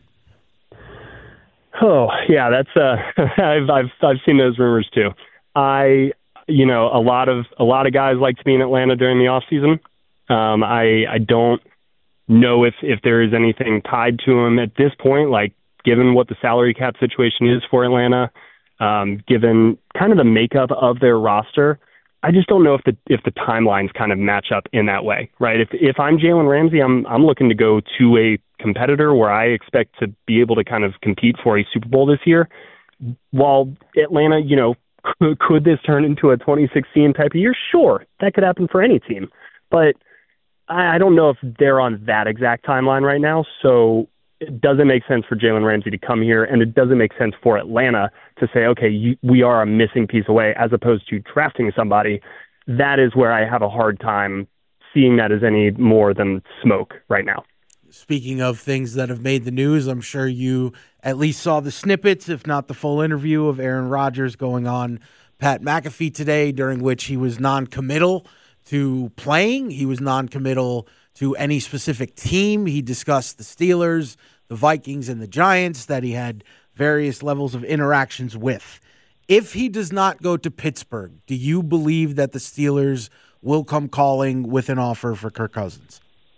Oh, yeah, that's I've seen those rumors too. A lot of guys like to be in Atlanta during the off season. I don't know if there is anything tied to him at this point, like given what the salary cap situation is for Atlanta, given kind of the makeup of their roster. I just don't know if the timelines kind of match up in that way, right? If I'm Jalen Ramsey, I'm looking to go to a competitor where I expect to be able to kind of compete for a Super Bowl this year. While Atlanta, could this turn into a 2016 type of year? Sure, that could happen for any team. But I don't know if they're on that exact timeline right now, so it doesn't make sense for Jalen Ramsey to come here, and it doesn't make sense for Atlanta to say, okay, we are a missing piece away, as opposed to drafting somebody. That is where I have a hard time seeing that as any more than smoke right now. Speaking of things that have made the news, I'm sure you at least saw the snippets, if not the full interview, of Aaron Rodgers going on Pat McAfee today, during which he was non-committal to playing. He was non-committal to any specific team. He discussed the Steelers, the Vikings, and the Giants that he had various levels of interactions with. If he does not go to Pittsburgh, do you believe that the Steelers will come calling with an offer for Kirk Cousins?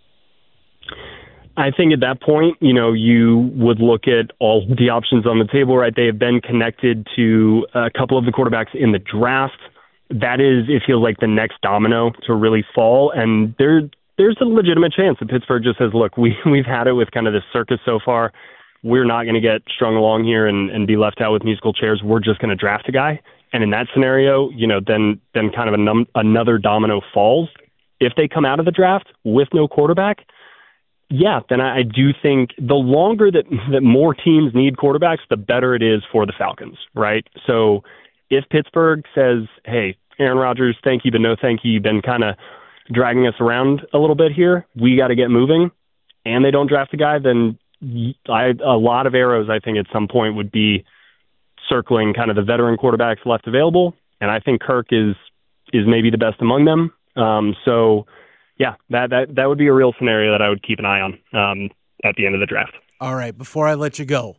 I think at that point, you would look at all the options on the table, right? They have been connected to a couple of the quarterbacks in the draft. That is, it feels like the next domino to really fall. And there's a legitimate chance that Pittsburgh just says, look, we've had it with kind of this circus so far. We're not going to get strung along here and be left out with musical chairs. We're just going to draft a guy. And in that scenario, then kind of another domino falls. If they come out of the draft with no quarterback, yeah, then I do think the longer that more teams need quarterbacks, the better it is for the Falcons, right? So if Pittsburgh says, hey, Aaron Rodgers, thank you, but no thank you, you've been kind of dragging us around a little bit here, we got to get moving, and they don't draft a guy, then a lot of arrows, I think, at some point would be circling kind of the veteran quarterbacks left available, and I think Kirk is maybe the best among them. So yeah, that would be a real scenario that I would keep an eye on at the end of the draft. All right, before I let you go,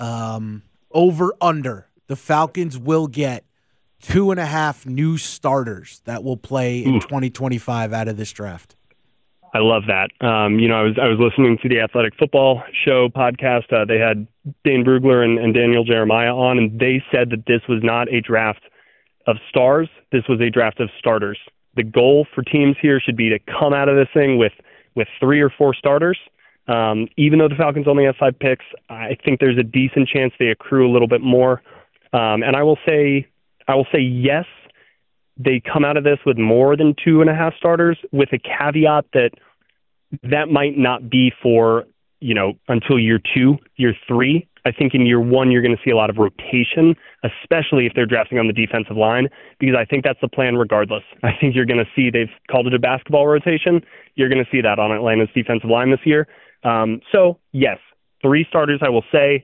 over under, the Falcons will get 2.5 new starters that will play in 2025 out of this draft. I love that. I was listening to the Athletic Football Show podcast. They had Dane Brugler and Daniel Jeremiah on, and they said that this was not a draft of stars. This was a draft of starters. The goal for teams here should be to come out of this thing with 3 or 4 starters. Even though the Falcons only have 5 picks, I think there's a decent chance they accrue a little bit more. And I will say yes, they come out of this with more than 2.5 starters, with a caveat that might not be for, until year 2, year 3. I think in year 1, you're going to see a lot of rotation, especially if they're drafting on the defensive line, because I think that's the plan regardless. I think you're going to see, they've called it a basketball rotation. You're going to see that on Atlanta's defensive line this year. So yes, 3 starters, I will say,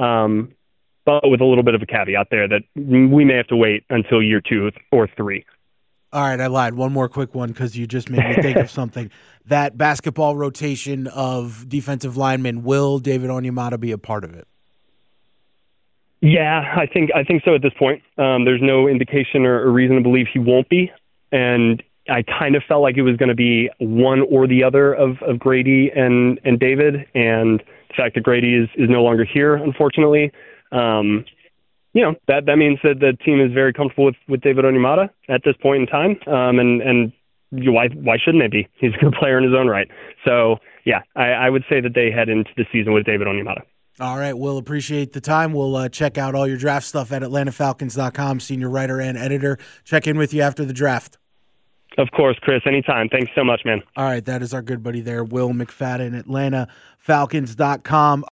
but with a little bit of a caveat there that we may have to wait until year 2 or 3. All right, I lied. One more quick one because you just made me think of something. That basketball rotation of defensive linemen, will David Onyemata be a part of it? Yeah, I think so at this point. There's no indication or reason to believe he won't be. And I kind of felt like it was going to be one or the other of Grady and David. And the fact that Grady is no longer here, unfortunately, that means that the team is very comfortable with David Onyemata at this point in time. And why shouldn't they be? He's a good player in his own right. So, yeah, I would say that they head into the season with David Onyemata. All right, we'll appreciate the time. We'll check out all your draft stuff at AtlantaFalcons.com, senior writer and editor. Check in with you after the draft. Of course, Chris. Anytime. Thanks so much, man. All right, that is our good buddy there, Will McFadden, AtlantaFalcons.com.